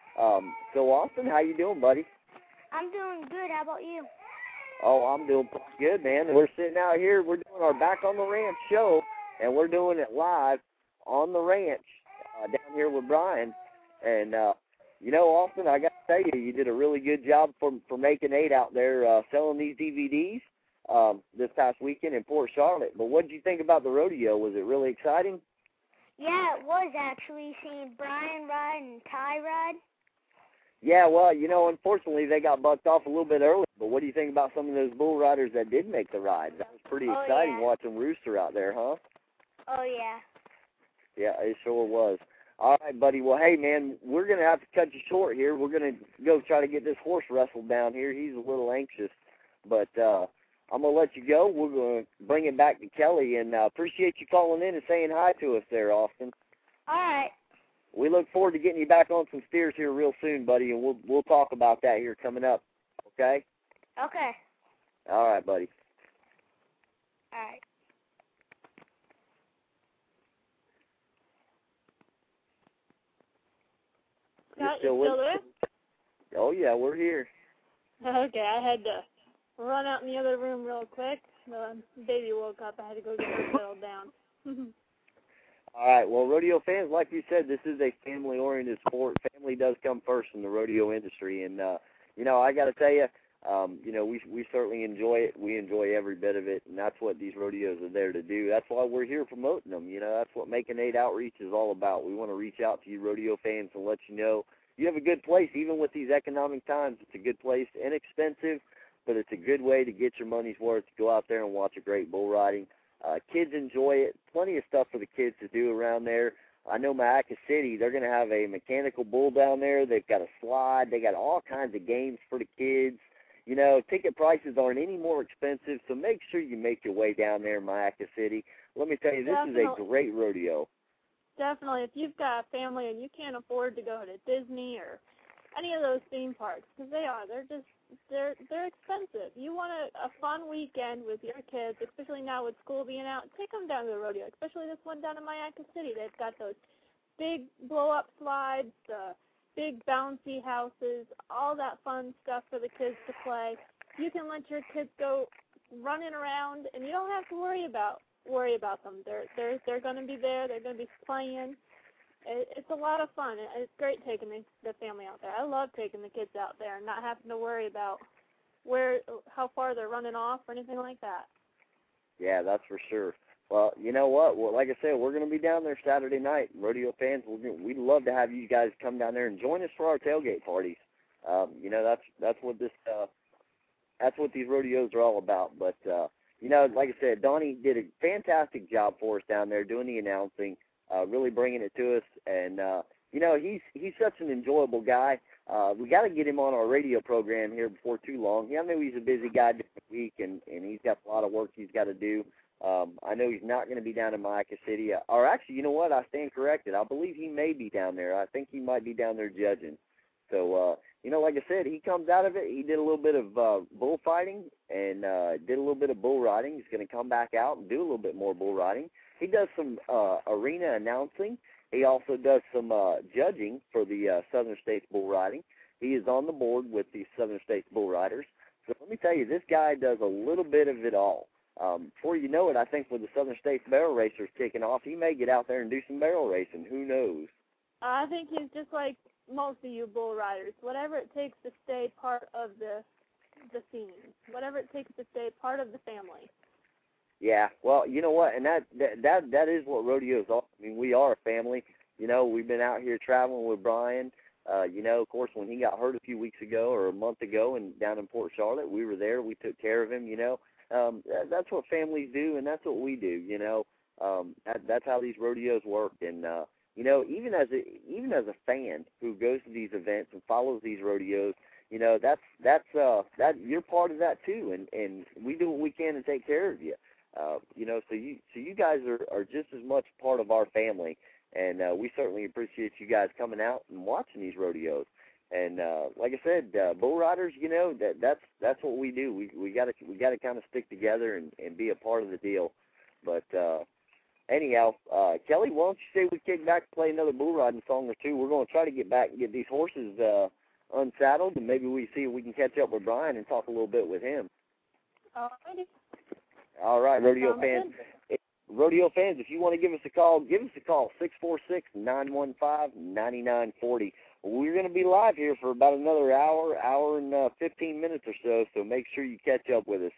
So, Austin, how you doing, buddy? I'm doing good. How about you? Oh, I'm doing pretty good, man. We're sitting out here. We're doing our Back on the Ranch show, and we're doing it live on the ranch down here with Brian. And, Austin, I got to tell you, you did a really good job for Making 8 out there selling these DVDs this past weekend in Port Charlotte. But what did you think about the rodeo? Was it really exciting? Yeah, it was actually, seeing Brian ride and Ty ride. Yeah, well, unfortunately they got bucked off a little bit early. But what do you think about some of those bull riders that did make the ride? That was pretty exciting watching Rooster out there, huh? Oh, yeah. Yeah, it sure was. All right, buddy. Well, hey, man, we're going to have to cut you short here. We're going to go try to get this horse wrestled down here. He's a little anxious. But I'm going to let you go. We're going to bring it back to Kelly. And appreciate you calling in and saying hi to us there, Austin. All right. We look forward to getting you back on some steers here real soon, buddy, and we'll talk about that here coming up, okay? Okay. All right, buddy. All right. Scott, you still there? Oh, yeah, we're here. Okay, I had to run out in the other room real quick. The baby woke up. I had to go get her settled down. All right, well, rodeo fans, like you said, this is a family-oriented sport. Family does come first in the rodeo industry. And, I got to tell you, we certainly enjoy it. We enjoy every bit of it, and that's what these rodeos are there to do. That's why we're here promoting them. That's what Making 8 Outreach is all about. We want to reach out to you rodeo fans and let you know you have a good place. Even with these economic times, it's a good place. Inexpensive, but it's a good way to get your money's worth, to go out there and watch a great bull riding. Kids enjoy it. Plenty of stuff for the kids to do around there. I know Mayaca City, they're going to have a mechanical bull down there. They've got a slide. They got all kinds of games for the kids. You know, ticket prices aren't any more expensive, so make sure you make your way down there in Mayaca City. Let me tell you, this is a great rodeo. Definitely. If you've got a family and you can't afford to go to Disney or any of those theme parks, because they're expensive. You want a fun weekend with your kids, especially now with school being out, take them down to the rodeo, especially this one down in Mayaca City. They've got those big blow-up slides, big bouncy houses, all that fun stuff for the kids to play. You can let your kids go running around, and you don't have to worry about them. They're going to be there. They're going to be playing. It's a lot of fun. It's great taking the family out there. I love taking the kids out there and not having to worry about how far they're running off or anything like that. Yeah, that's for sure. Well, you know what? Well, like I said, we're going to be down there Saturday night. Rodeo fans, we'd love to have you guys come down there and join us for our tailgate parties. You know, that's what these rodeos are all about. But you know, like I said, Donnie did a fantastic job for us down there doing the announcing, really bringing it to us. And you know, he's such an enjoyable guy. We got to get him on our radio program here before too long. Yeah, I know he's a busy guy during the week, and he's got a lot of work he's got to do. I know he's not going to be down in Mayaca City. Or actually, you know what? I stand corrected. I believe he may be down there. I think he might be down there judging. So, you know, like I said, he comes out of it. He did a little bit of bullfighting and did a little bit of bull riding. He's going to come back out and do a little bit more bull riding. He does some arena announcing. He also does some judging for the Southern States Bull Riding. He is on the board with the Southern States Bull Riders. So let me tell you, this guy does a little bit of it all. Before you know it, I think with the Southern States Barrel Racers kicking off, he may get out there and do some barrel racing. Who knows? I think he's just like most of you bull riders. Whatever it takes to stay part of the scene. Whatever it takes to stay part of the family. Yeah, well, you know what, and that is what rodeos are. I mean, we are a family. You know, we've been out here traveling with Brian. You know, of course, when he got hurt a few weeks ago or a month ago and down in Port Charlotte, we were there. We took care of him, you know. That's what families do, and that's what we do, you know. That's how these rodeos work. And, you know, even as a fan who goes to these events and follows these rodeos, you know, that you're part of that too, and we do what we can to take care of you. You know, so you guys are just as much part of our family, and we certainly appreciate you guys coming out and watching these rodeos. And like I said, bull riders, you know, that's what we do. We got to kind of stick together and be a part of the deal. But anyhow, Kelly, why don't you say we kick back and play another bull riding song or two? We're going to try to get back and get these horses unsaddled, and maybe we see if we can catch up with Brian and talk a little bit with him. Alrighty. All right, rodeo fans. Rodeo fans, if you want to give us a call, 646-915-9940. We're going to be live here for about another hour and 15 minutes or so make sure you catch up with us.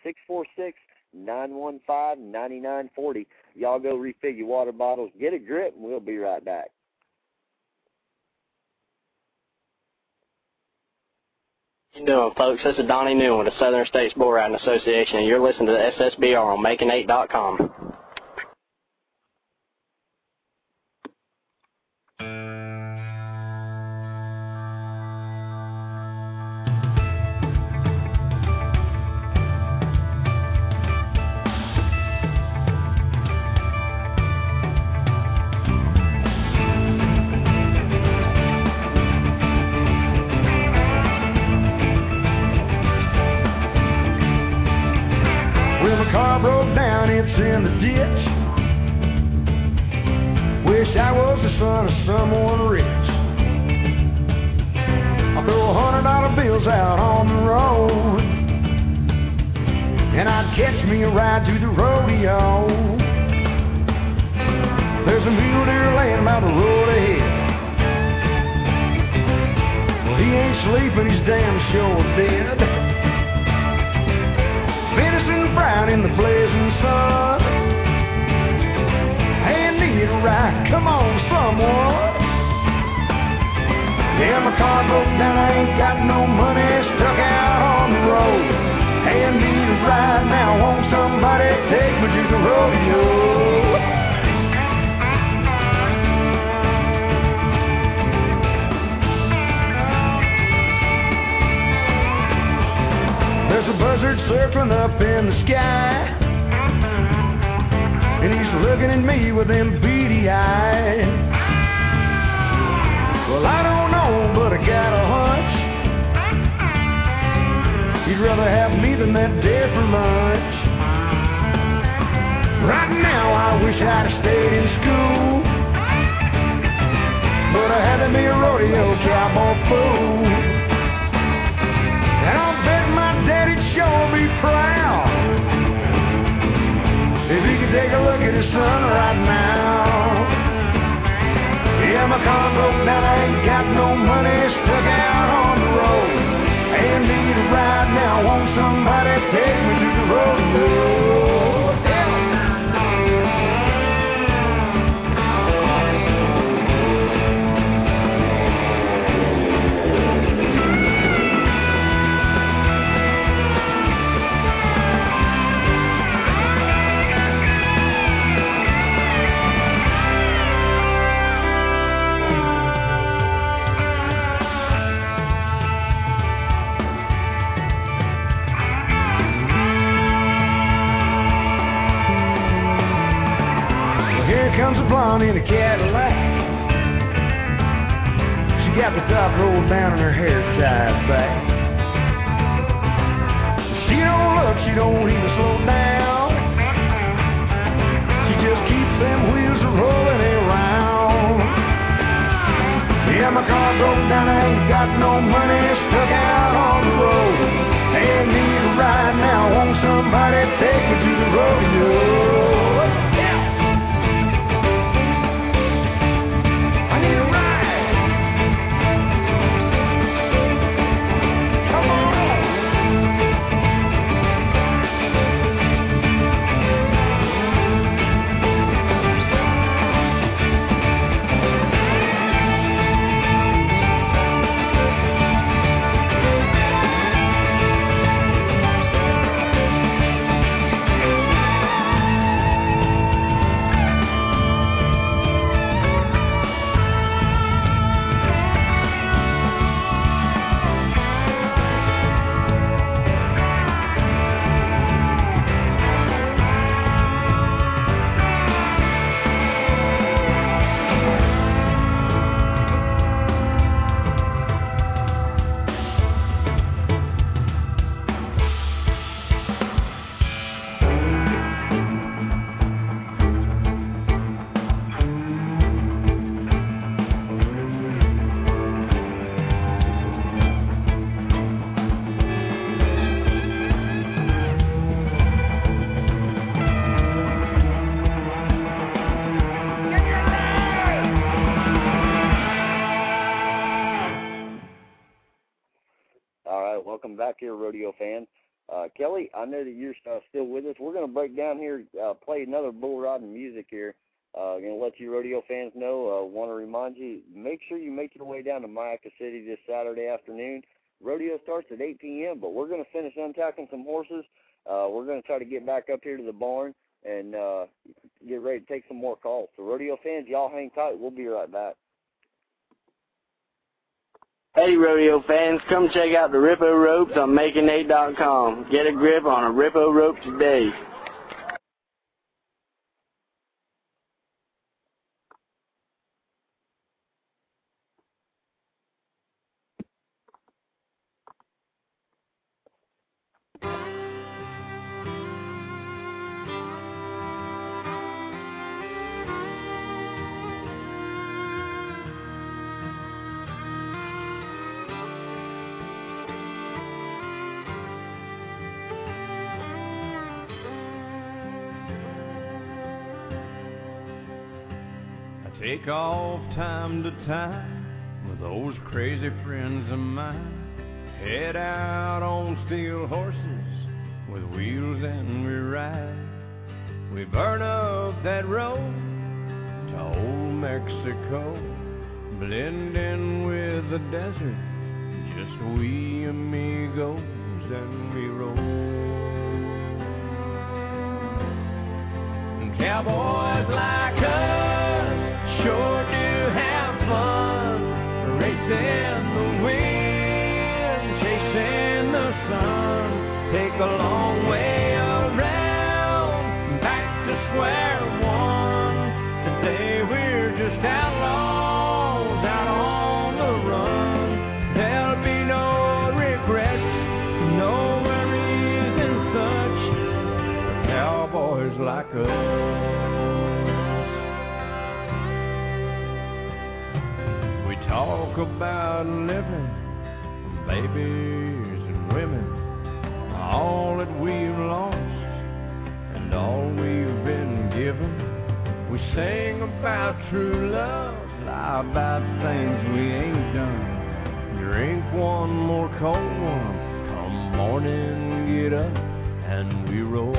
646-915-9940. Y'all go refill your water bottles, get a grip, and we'll be right back. How you doing, folks? This is Donnie Newman with the Southern States Bull Riding Association, and you're listening to the SSBR on Making8.com. Car broke down, it's in the ditch. Wish I was the son of someone rich. I'll throw $100 bills out on the road, and I'd catch me a ride to the rodeo. There's a mule deer laying by the road ahead. Well, he ain't sleeping, he's damn sure dead. Venison fried in the blazing sun. Hey, I need a ride, come on, someone. Yeah, my car broke down, I ain't got no money, stuck out on the road. Hey, I need a ride now, won't somebody take me to the rodeo? a buzzard circling up in the sky, and he's looking at me with them beady eyes. Well, I don't know, but I got a hunch he'd rather have me than that deer for lunch. Right now I wish I'd have stayed in school, but I had to be a rodeo cowboy fool. And I'll bet my daddy'd sure be proud if he could take a look at his son right now. Yeah, my car broke down, I ain't got no money, stuck out on the road, and need a ride now. Won't somebody take me to the rodeo? Comes a blonde in a Cadillac. She got the top rolled down and her hair tied back. She don't look, she don't even slow down. She just keeps them wheels rolling around. Yeah, my car broke down, I ain't got no money, stuck out on the road, and need a ride now. Won't somebody take me to the rodeo? Welcome back here, rodeo fans. Kelly, I know that you're still with us. We're going to break down here, play another bull riding music here. Going to let you rodeo fans know, want to remind you, make sure you make your way down to Mayaca City this Saturday afternoon. Rodeo starts at 8 p.m., but we're going to finish untacking some horses. We're going to try to get back up here to the barn and get ready to take some more calls. So rodeo fans, y'all hang tight. We'll be right back. Hey, rodeo fans, come check out the Rippo Ropes on MakingNate.com. Get a grip on a Rippo rope today. Take off time to time with those crazy friends of mine. Head out on steel horses with wheels and we ride. We burn up that road to old Mexico, blend in with the desert, just we amigos and we roll. And cowboys like us sure do have fun, racing the wind, chasing the sun, take a long way around, back to square one. Today we're just outlaws out on the run. There'll be no regrets, no worries and such for cowboys like us. We talk about living, babies and women, all that we've lost and all we've been given. We sing about true love, lie about things we ain't done. Drink one more cold one, come morning we get up and we roll.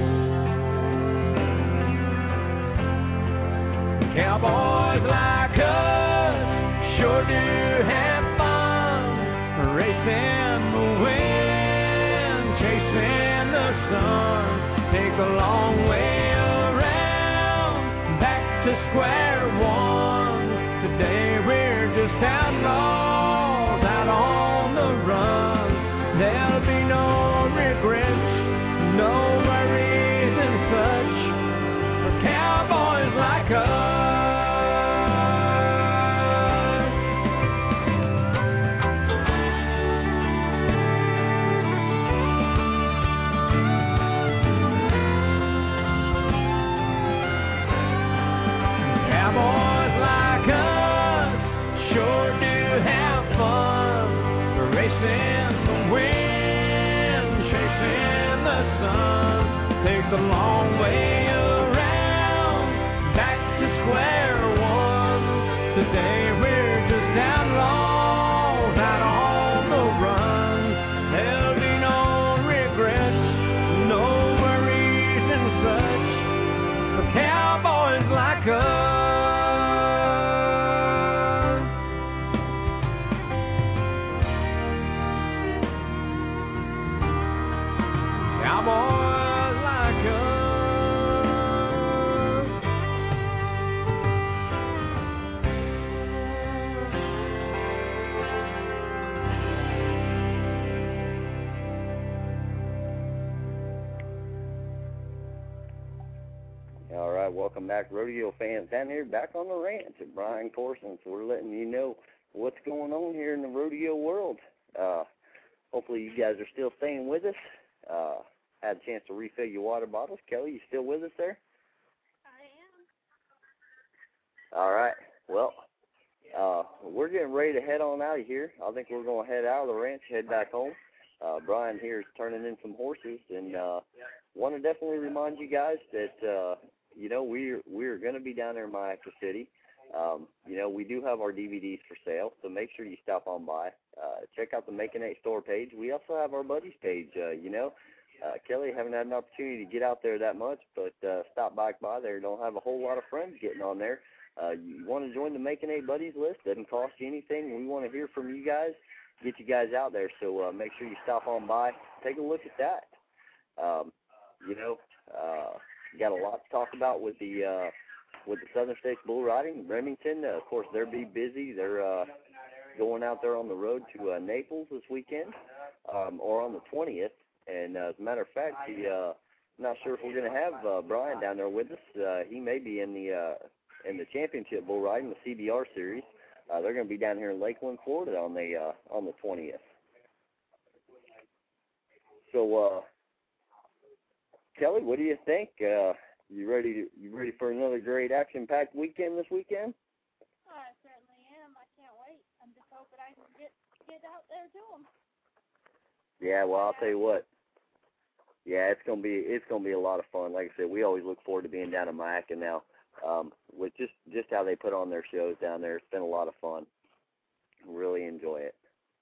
Cowboys like us sure do have fun, racing the wind, chasing the sun. Take a long way around, back to square one. Today we're just outlaws out on the run. There'll be no regrets, no worries and such for cowboys like us. Cowboys like us sure do have fun, racing the wind, chasing the sun. Take the long way around, back to square one. Today we're just outlaws out on the run. There'll be no regrets, no worries and such for cowboys like us. Cowboys like us. All right, welcome back, rodeo fans down here back on the ranch at Brian Corson. So we're letting you know what's going on here in the rodeo world. Hopefully you guys are still staying with us. Had a chance to refill your water bottles. Kelly, you still with us there? I am. All right. Well, we're getting ready to head on out of here. I think we're going to head out of the ranch, head back home. Brian here is turning in some horses, and want to definitely remind you guys that we're going to be down there in Mayaca City. We do have our DVDs for sale, so make sure you stop on by. Check out the Making 8 store page. We also have our buddies page. Kelly, haven't had an opportunity to get out there that much, but stop back by there. Don't have a whole lot of friends getting on there. You want to join the Making 8 buddies list? Doesn't cost you anything. We want to hear from you guys, get you guys out there. So make sure you stop on by, take a look at that. Got a lot to talk about with the Southern States Bull Riding. Remington, of course, they're busy. They're going out there on the road to Naples this weekend, or on the 20th. And as a matter of fact, I'm not sure if we're going to have Brian down there with us. He may be in the championship bull riding, the CBR series. They're going to be down here in Lakeland, Florida, on the 20th. So, Kelly, what do you think? You ready for another great action-packed weekend this weekend? I certainly am. I can't wait. I'm just hoping I can get out there to them. Yeah, well, I'll tell you what. Yeah, it's gonna be a lot of fun. Like I said, we always look forward to being down in Mayaca now. With just how they put on their shows down there, it's been a lot of fun. Really enjoy it.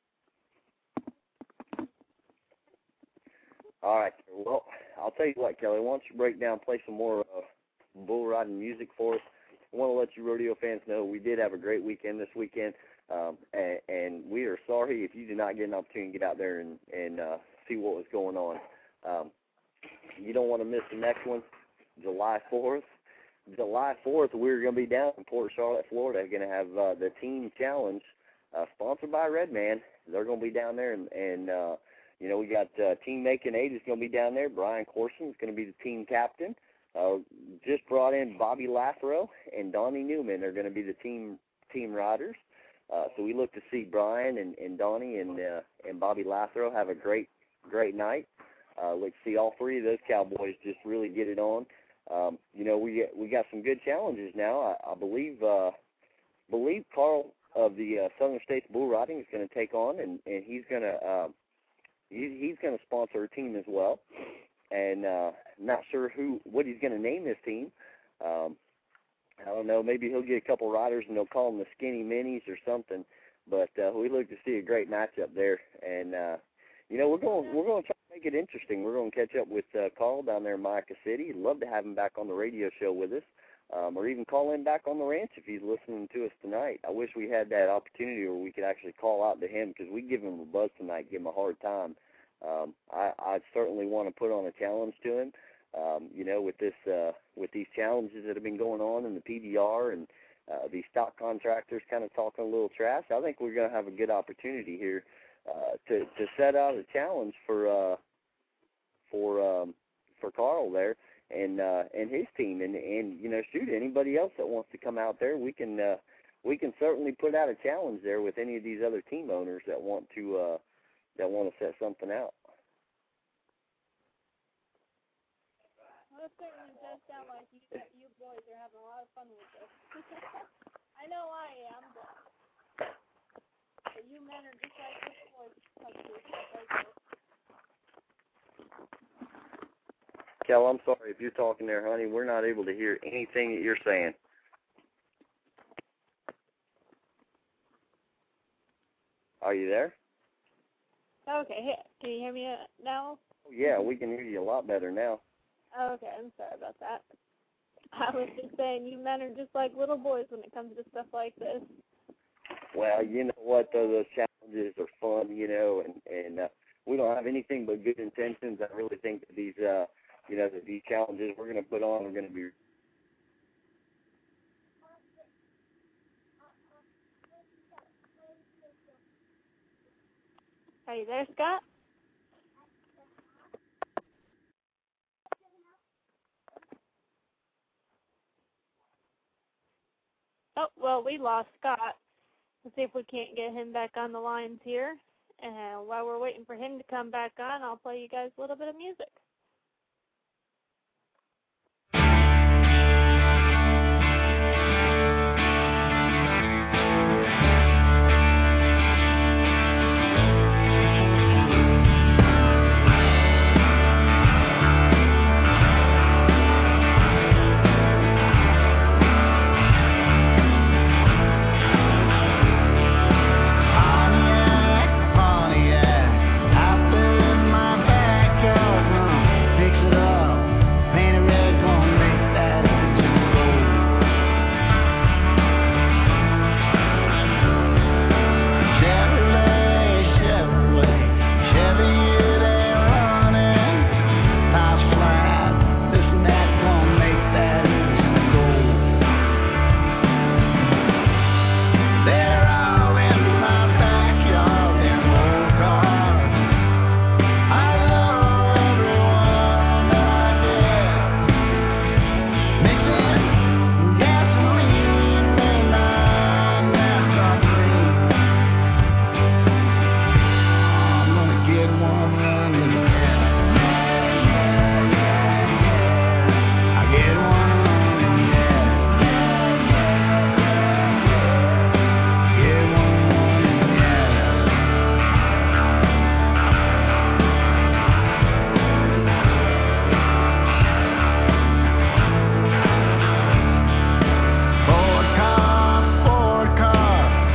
All right. Well, I'll tell you what, Kelly. Why don't you break down, play some more bull riding music for us? I want to let you rodeo fans know we did have a great weekend this weekend, and we are sorry if you did not get an opportunity to get out there and see what was going on. You don't want to miss the next one, July 4th. July 4th, we're going to be down in Port Charlotte, Florida, going to have the Team Challenge, sponsored by Redman. They're going to be down there and You know, we got Team Making 8 is going to be down there. Brian Corson is going to be the team captain. Just brought in Bobby Lathrow and Donnie Newman are going to be the team riders. So we look to see Brian and Donnie and Bobby Lathrow have a great night. Let's see all three of those cowboys just really get it on. You know, we got some good challenges now. I believe Carl of the Southern States Bull Riding is going to take on, and he's going to sponsor a team as well. And not sure what he's going to name his team. I don't know. Maybe he'll get a couple riders and they'll call them the Skinny Minis or something. But we look to see a great matchup there. And you know, we're going to try to make it interesting. We're going to catch up with Carl down there in Mayaca City. Love to have him back on the radio show with us, or even call him back on the ranch if he's listening to us tonight. I wish we had that opportunity where we could actually call out to him, because we give him a buzz tonight, give him a hard time. I certainly want to put on a challenge to him. You know, with these challenges that have been going on in the PDR and these stock contractors kind of talking a little trash, I think we're going to have a good opportunity here to set out a challenge for Carl there and his team, and you know, shoot, anybody else that wants to come out there, we can certainly put out a challenge there with any of these other team owners that want to set something out. Well, it certainly does sound like you boys are having a lot of fun with this. I know I am, but you men are just like this boys come to stuff like this. Kel, I'm sorry if you're talking there, honey. We're not able to hear anything that you're saying. Are you there? Okay, can you hear me now? Oh, yeah, we can hear you a lot better now. Okay, I'm sorry about that. I was just saying, you men are just like little boys when it comes to stuff like this. Well, you know what, though, those challenges are fun, you know, and we don't have anything but good intentions. I really think that these, you know, that these challenges we're going to put on are going to be. Are you there, Scott? Oh, well, we lost Scott. Let's see if we can't get him back on the lines here. And while we're waiting for him to come back on, I'll play you guys a little bit of music.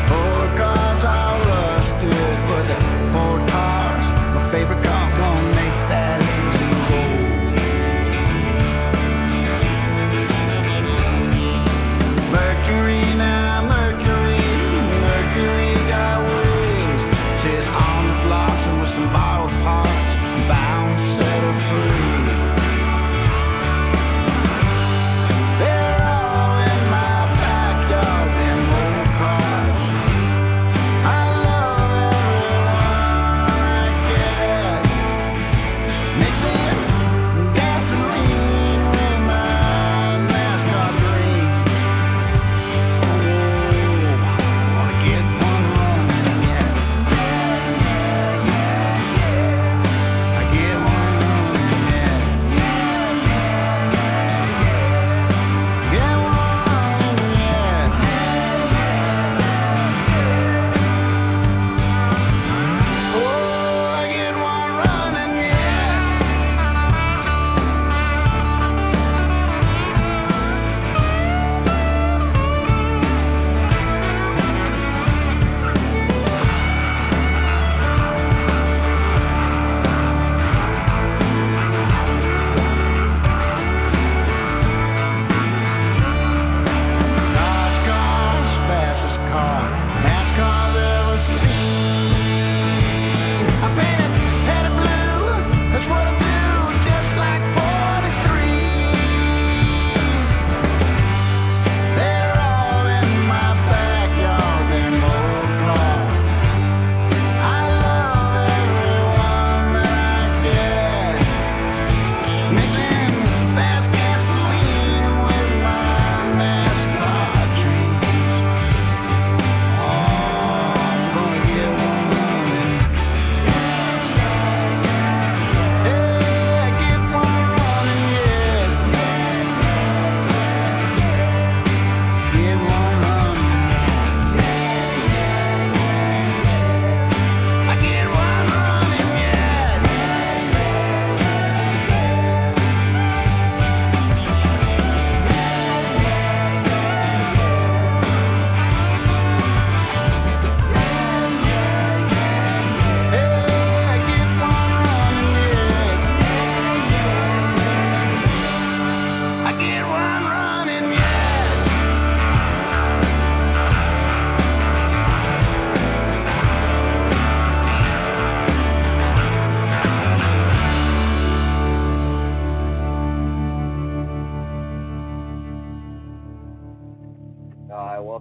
Favorite car gonna make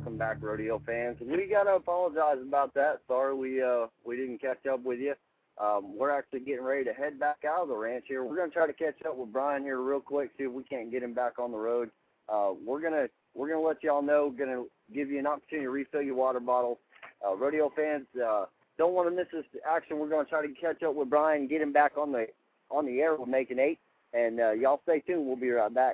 welcome back, rodeo fans. We got to apologize about that. Sorry we didn't catch up with you. We're actually getting ready to head back out of the ranch here. We're going to try to catch up with Brian here real quick, see if we can't get him back on the road. We're gonna let y'all know, going to give you an opportunity to refill your water bottle. Rodeo fans, don't want to miss this action. We're going to try to catch up with Brian, get him back on the air with Making 8. And y'all stay tuned. We'll be right back.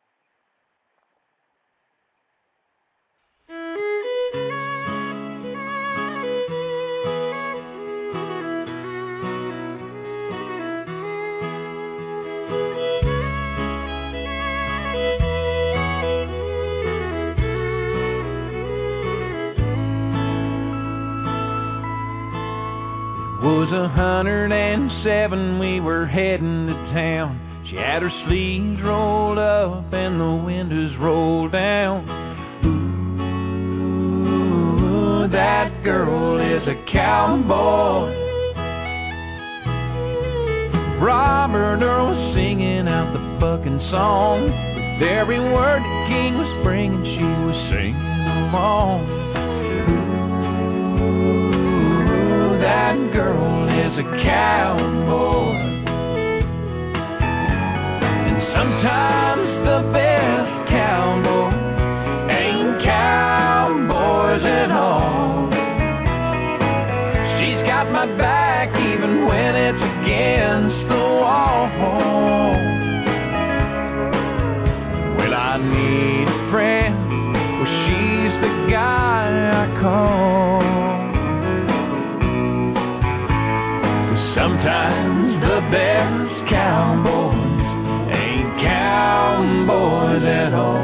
It was 107, we were heading to town. She had her sleeves rolled up and the windows rolled down. Ooh, that girl is a cowboy. Robert Earl was singing out the bucking song. With every word the king was bringing, she was singing along. Ooh, that girl is a cowboy. Sometimes the best cowboys ain't cowboys at all. She's got my back even when it's against the wall. Well, I need a friend, well, she's the guy I call. Sometimes the best cowboys cowboys at all.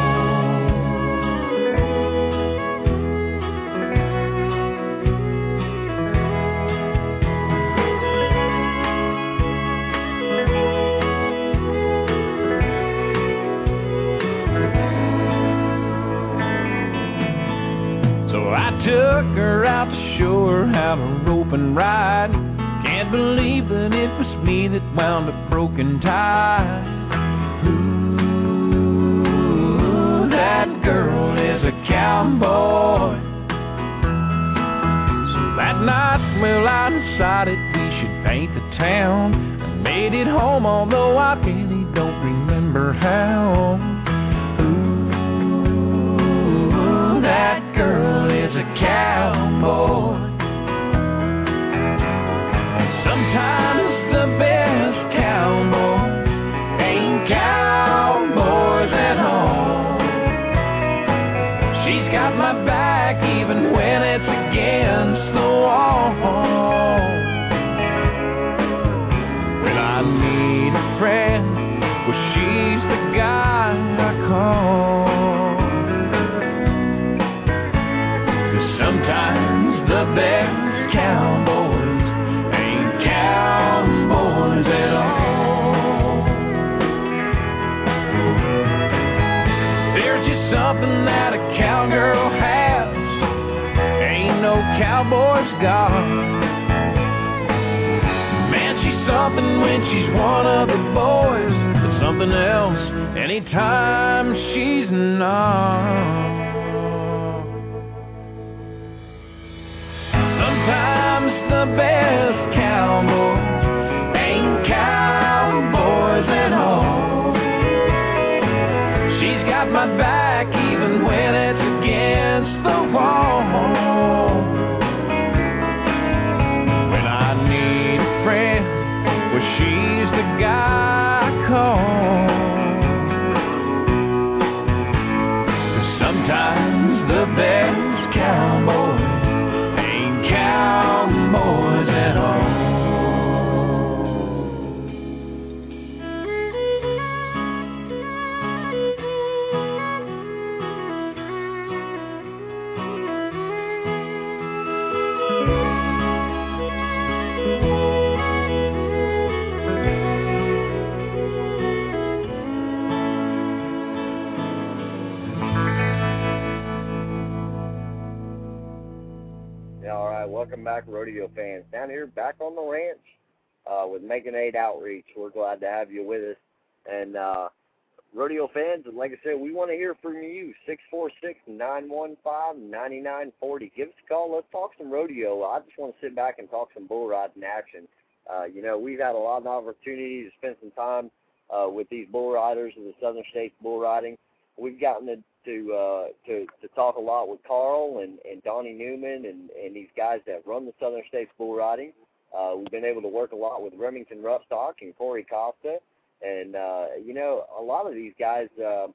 So I took her out to show her how to rope and ride. Can't believe that it was me that wound up broken tie. Ooh, that girl is a cowboy. So that night, well, I decided we should paint the town. I made it home, although I really don't remember how. Ooh, that girl is a cowboy. And sometimes the best cowboy ain't cowboys at all. She's got my back even when it's against the wall. When I need a friend, well, she's the guy I call. 'Cause sometimes the best cowboys ain't cowboys at all. Something that a cowgirl has ain't no cowboy's got. Man, she's something when she's one of the boys, but something else anytime she's not. Sometimes the best cowboys ain't cowboys at all. She's got my back even when it's against the wall. When I need a friend, well, she's the guy I call. 'Cause sometimes the best cowboys ain't cowboys at all. Welcome back, rodeo fans. Down here, back on the ranch with Making 8 Outreach. We're glad to have you with us. And rodeo fans, and like I said, we want to hear from you. 646-915-9940. Give us a call. Let's talk some rodeo. I just want to sit back and talk some bull riding action. We've had a lot of opportunities to spend some time with these bull riders in the Southern States bull riding. We've gotten to talk a lot with Carl and Donnie Newman and these guys that run the Southern States bull riding. We've been able to work a lot with Remington Rougstock and Corey Costa. And, a lot of these guys,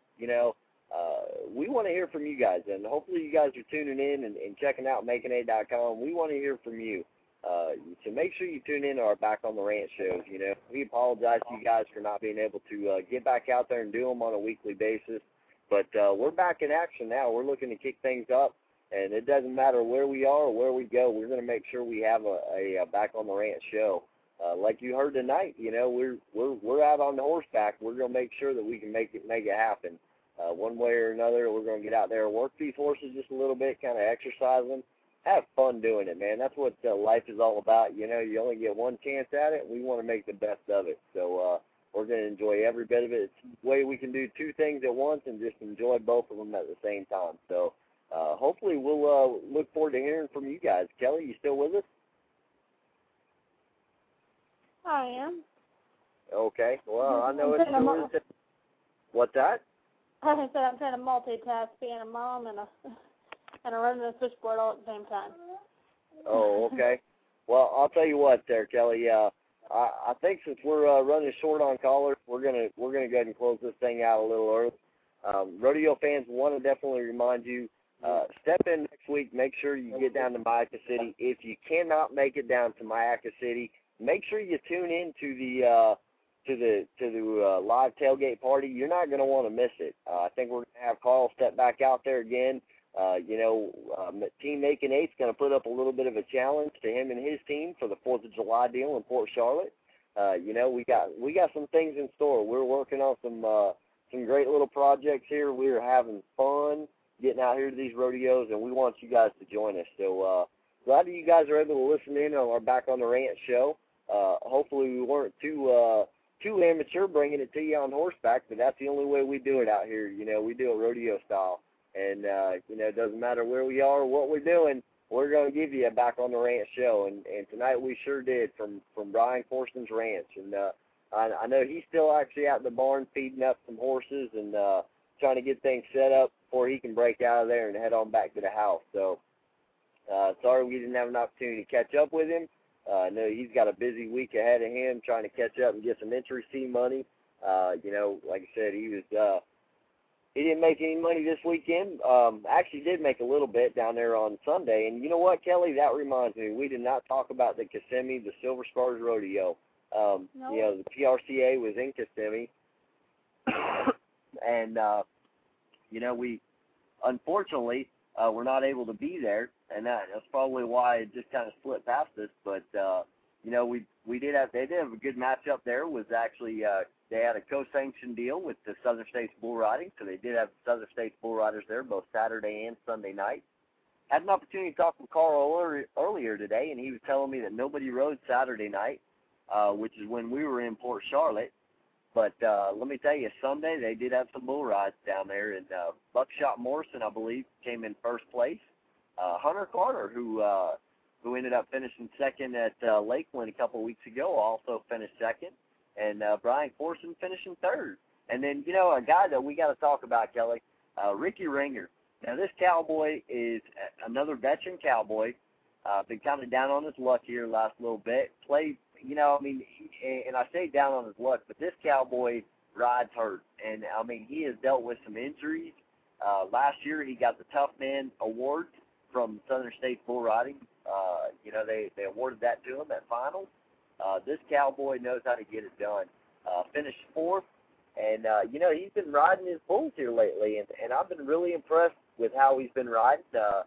we want to hear from you guys. And hopefully you guys are tuning in and checking out making8.com. We want to hear from you. So make sure you tune in to our Back on the Ranch shows. We apologize to you guys for not being able to get back out there and do them on a weekly basis. But we're back in action now. We're looking to kick things up. And it doesn't matter where we are or where we go. We're going to make sure we have a Back on the Ranch show. Like you heard tonight, we're out on the horseback. We're going to make sure that we can make it happen. One way or another, we're going to get out there and work these horses just a little bit, kind of exercise them. Have fun doing it, man. That's what life is all about. You only get one chance at it, and we want to make the best of it. So we're going to enjoy every bit of it. It's a way we can do two things at once and just enjoy both of them at the same time. So hopefully we'll look forward to hearing from you guys. Kelly, you still with us? I am. Okay. Well, I know it's What's that? I said I'm trying to multitask, being a mom and running a switchboard all at the same time. Oh, okay. Well, I'll tell you what, there, Kelly. I think since we're running short on callers, we're gonna go ahead and close this thing out a little early. Rodeo fans want to definitely remind you. Step in next week. Make sure you get down to Mayaca City. If you cannot make it down to Mayaca City, make sure you tune in to the live tailgate party. You're not going to want to miss it. I think we're going to have Carl step back out there again. Team Making Eight's going to put up a little bit of a challenge to him and his team for the 4th of July deal in Port Charlotte. We got some things in store. We're working on some great little projects here. We're having fun getting out here to these rodeos, and we want you guys to join us. So glad that you guys are able to listen in on our Back on the Ranch show. Hopefully we weren't too amateur bringing it to you on horseback, but that's the only way we do it out here. We do it rodeo style. And, it doesn't matter where we are or what we're doing, we're going to give you a Back on the Ranch show. And tonight we sure did from Brian Forston's ranch. And I know he's still actually out in the barn feeding up some horses and trying to get things set up before he can break out of there and head on back to the house. So sorry we didn't have an opportunity to catch up with him. I know he's got a busy week ahead of him trying to catch up and get some entry fee money. Like I said, he didn't make any money this weekend. Actually did make a little bit down there on Sunday. And you know what, Kelly? That reminds me, we did not talk about the Kissimmee, the Silver Spurs Rodeo. No. The PRCA was in Kissimmee. And, we unfortunately were not able to be there. And that's probably why it just kind of slipped past us. But, they did have a good matchup there. Was actually they had a co-sanctioned deal with the Southern States Bull Riding, so they did have Southern States Bull Riders there both Saturday and Sunday night. Had an opportunity to talk with Carl earlier today, and he was telling me that nobody rode Saturday night, which is when we were in Port Charlotte. But let me tell you, Sunday they did have some bull rides down there, and Buckshot Morrison, I believe, came in first place. Hunter Carter, who ended up finishing second at Lakeland a couple of weeks ago, also finished second. And Brian Forson finishing third. And then, a guy that we got to talk about, Kelly, Ricky Ringer. Now, this cowboy is another veteran cowboy. Been kind of down on his luck here last little bit. Played, and I say down on his luck, but this cowboy rides hurt. And, he has dealt with some injuries. Last year, he got the Tough Man Award from Southern States Bull Riding. They awarded that to him at finals. This cowboy knows how to get it done. Finished fourth, and, he's been riding his bulls here lately, and I've been really impressed with how he's been riding.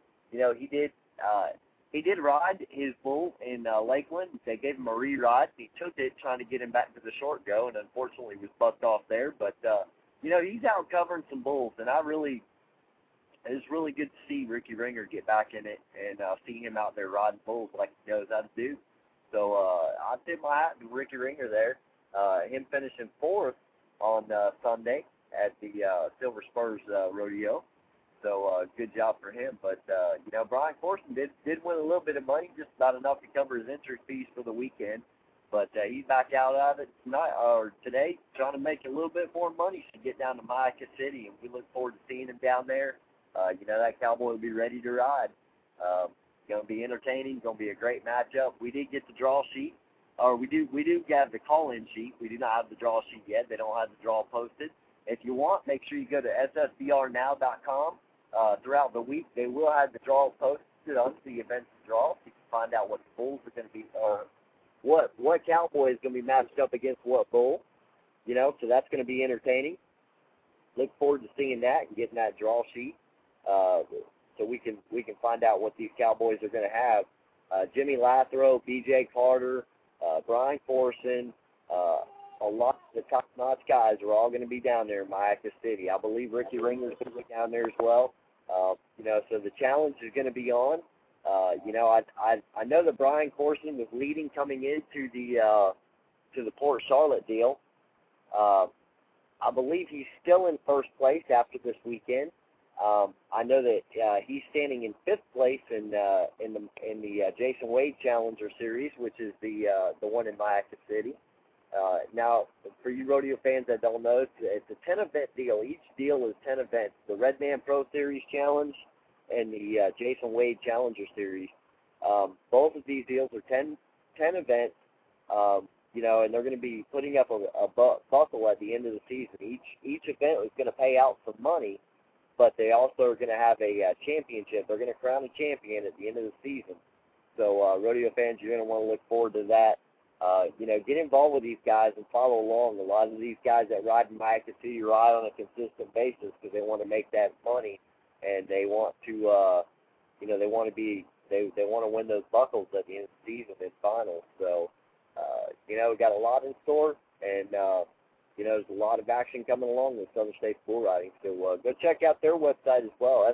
He did ride his bull in Lakeland. They gave him a re-ride. He took it trying to get him back to the short go, and unfortunately was bucked off there. But, he's out covering some bulls, and it's really good to see Ricky Ringer get back in it and see him out there riding bulls like he knows how to do. So I tip my hat to Ricky Ringer there. Him finishing fourth on Sunday. at the Silver Spurs rodeo. So good job for him. But, Brian Corson did win a little bit of money, just not enough to cover his entry fees for the weekend. But he's back out of it today, trying to make a little bit more money to get down to Mayaca City, and we look forward to seeing him down there. That cowboy will be ready to ride. Going to be entertaining. Going to be a great matchup. We did get the draw sheet, or we do have the call-in sheet. We do not have the draw sheet yet. They don't have the draw posted. If you want, make sure you go to ssbrnow.com. Throughout the week, they will have the draw posted on the events draw, so you can find out what bulls are going to be, what cowboy is going to be matched up against what bull. So that's going to be entertaining. Look forward to seeing that and getting that draw sheet, so we can find out what these cowboys are going to have. Jimmy Lathrow, B.J. Carter, Brian Corson, a lot of the top-notch guys are all going to be down there in Mayaca City. I believe Ricky Ringer's going to be down there as well. So the challenge is going to be on. I know that Brian Corson was leading coming into the Port Charlotte deal. I believe he's still in first place after this weekend. I know that he's standing in fifth place in the Jason Wade Challenger Series, which is the one in Mayaca City. Now, for you rodeo fans that don't know, it's a 10-event deal. Each deal is 10 events. The Redman Pro Series Challenge and the Jason Wade Challenger Series. Both of these deals are 10 events, and they're going to be putting up a buckle at the end of the season. Each event is going to pay out some money, but they also are going to have a championship. They're going to crown a champion at the end of the season. So, rodeo fans, you're going to want to look forward to that. Get involved with these guys and follow along. A lot of these guys that ride in Mayaca City ride on a consistent basis because they want to make that money, and they want to, they want to win those buckles at the end of the season and finals. So, we got a lot in store, and there's a lot of action coming along with Southern States Bull Riding. So go check out their website as well,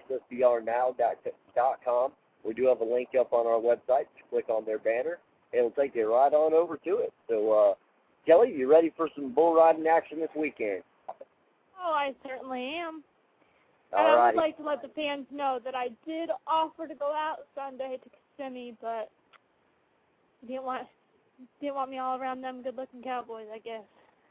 ssbrnow.com. We do have a link up on our website. Just click on their banner. It'll take you right on over to it. So, Kelly, you ready for some bull riding action this weekend? Oh, I certainly am. All I would like to let the fans know that I did offer to go out Sunday to Kissimmee, but didn't want me all around them good-looking cowboys, I guess.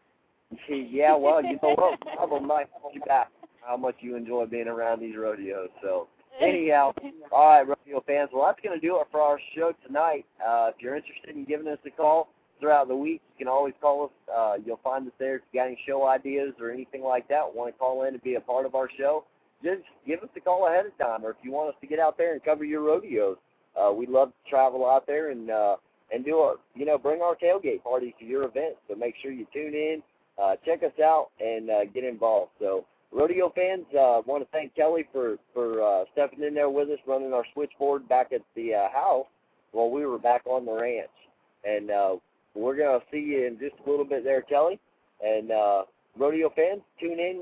Yeah, well, you know what? Probably might hold you back how much you enjoy being around these rodeos. So, anyhow, all right, rodeo fans, well, that's going to do it for our show tonight. If you're interested in giving us a call throughout the week, you can always call us. You'll find us there if you got any show ideas or anything like that, want to call in and be a part of our show. Just give us a call ahead of time, or if you want us to get out there and cover your rodeos, we'd love to travel out there and do bring our tailgate parties to your event. So make sure you tune in, check us out, and get involved. So, rodeo fans, want to thank Kelly for stepping in there with us, running our switchboard back at the house while we were back on the ranch. And we're going to see you in just a little bit there, Kelly. And rodeo fans, tune in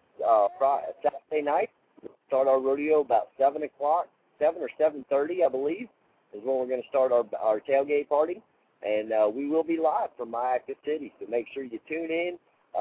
Saturday night. We'll start our rodeo about 7 or 7:30, I believe, is when we're going to start our tailgate party. And we will be live from Mayaca City, so make sure you tune in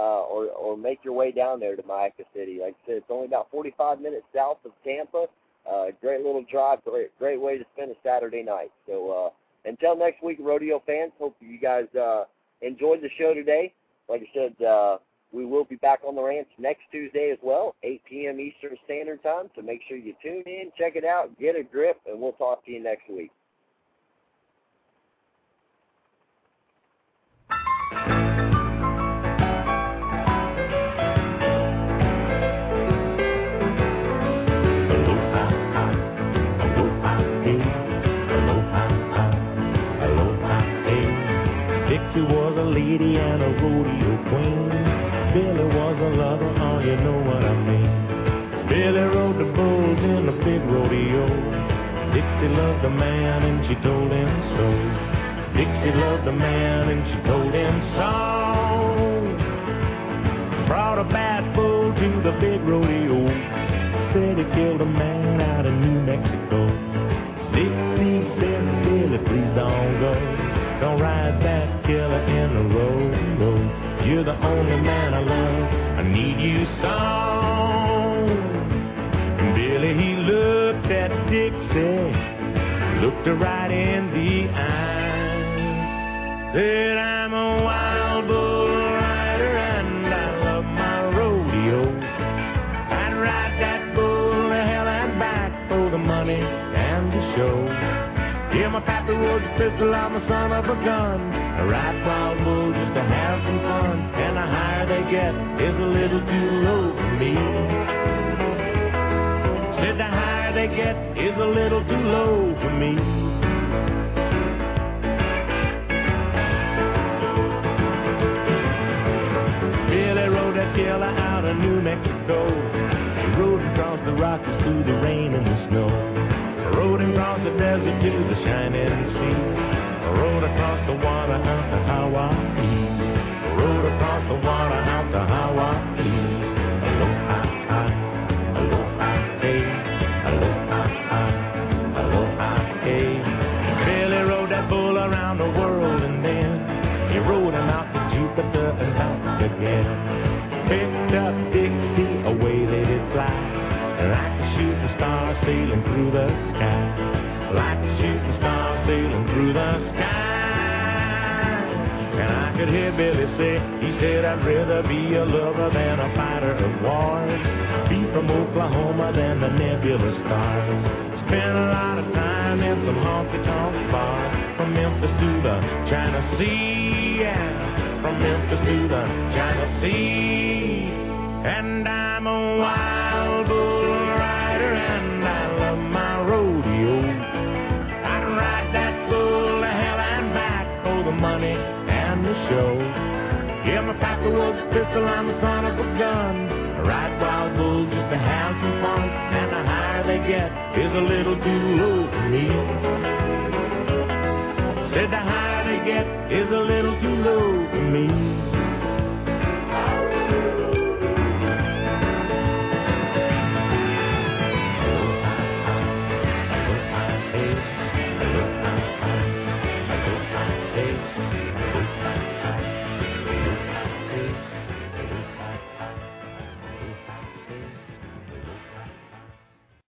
or make your way down there to Mayaca City. Like I said, it's only about 45 minutes south of Tampa. Great little drive, great way to spend a Saturday night. So until next week, rodeo fans, hope you guys enjoyed the show today. Like I said, we will be back on the ranch next Tuesday as well, 8 p.m. Eastern Standard Time. So make sure you tune in, check it out, get a grip, and we'll talk to you next week. Dixie was a lady and a rodeo queen. Billy was a lover, oh, you know what I mean. Billy rode the bulls in the big rodeo. Dixie loved the man and she told him so. Dixie loved the man and she told him so. Brought a bad bull to the big rodeo. Said he killed a man out in New Mexico. Dixie said, Billy, please don't go. Don't ride that killer in the road. You're the only man I love. I need you some. Said I'm a wild bull rider and I love my rodeo. I'd ride that bull to hell and back for the money and the show. Yeah, my pappy was a pistol, I'm a son of a gun. I ride wild bull just to have some fun. And the higher they get is a little too low for me. Said the higher they get is a little too low for me. Billy rode that killer out of New Mexico. He rode across the Rockies through the rain and the snow. Rode across the desert to the shining sea. Rode across the water out to Hawaii. Rode across the water out to Hawaii. Aloha, aloha, hey. Aloha, aloha, hey. Billy rode that bull around the world and then he rode him out to Jupiter and back again. Picked up Dixie, away they did fly. Like a shooting star sailing through the sky. Like a shooting star sailing through the sky. And I could hear Billy say, he said, I'd rather be a lover than a fighter of wars. Be from Oklahoma than the nebulous stars. Spent a lot of time in some honky-tonk bars. From Memphis to the China Sea. Yeah. From Memphis to the China Sea. And I'm a wild bull rider and I love my rodeo. I'd ride that bull to hell and back for the money and the show. Yeah, my papa was a pistol, I'm the son of a gun. I ride wild bulls just to have some fun. And the higher they get is a little too low for me. Said the higher they get is a little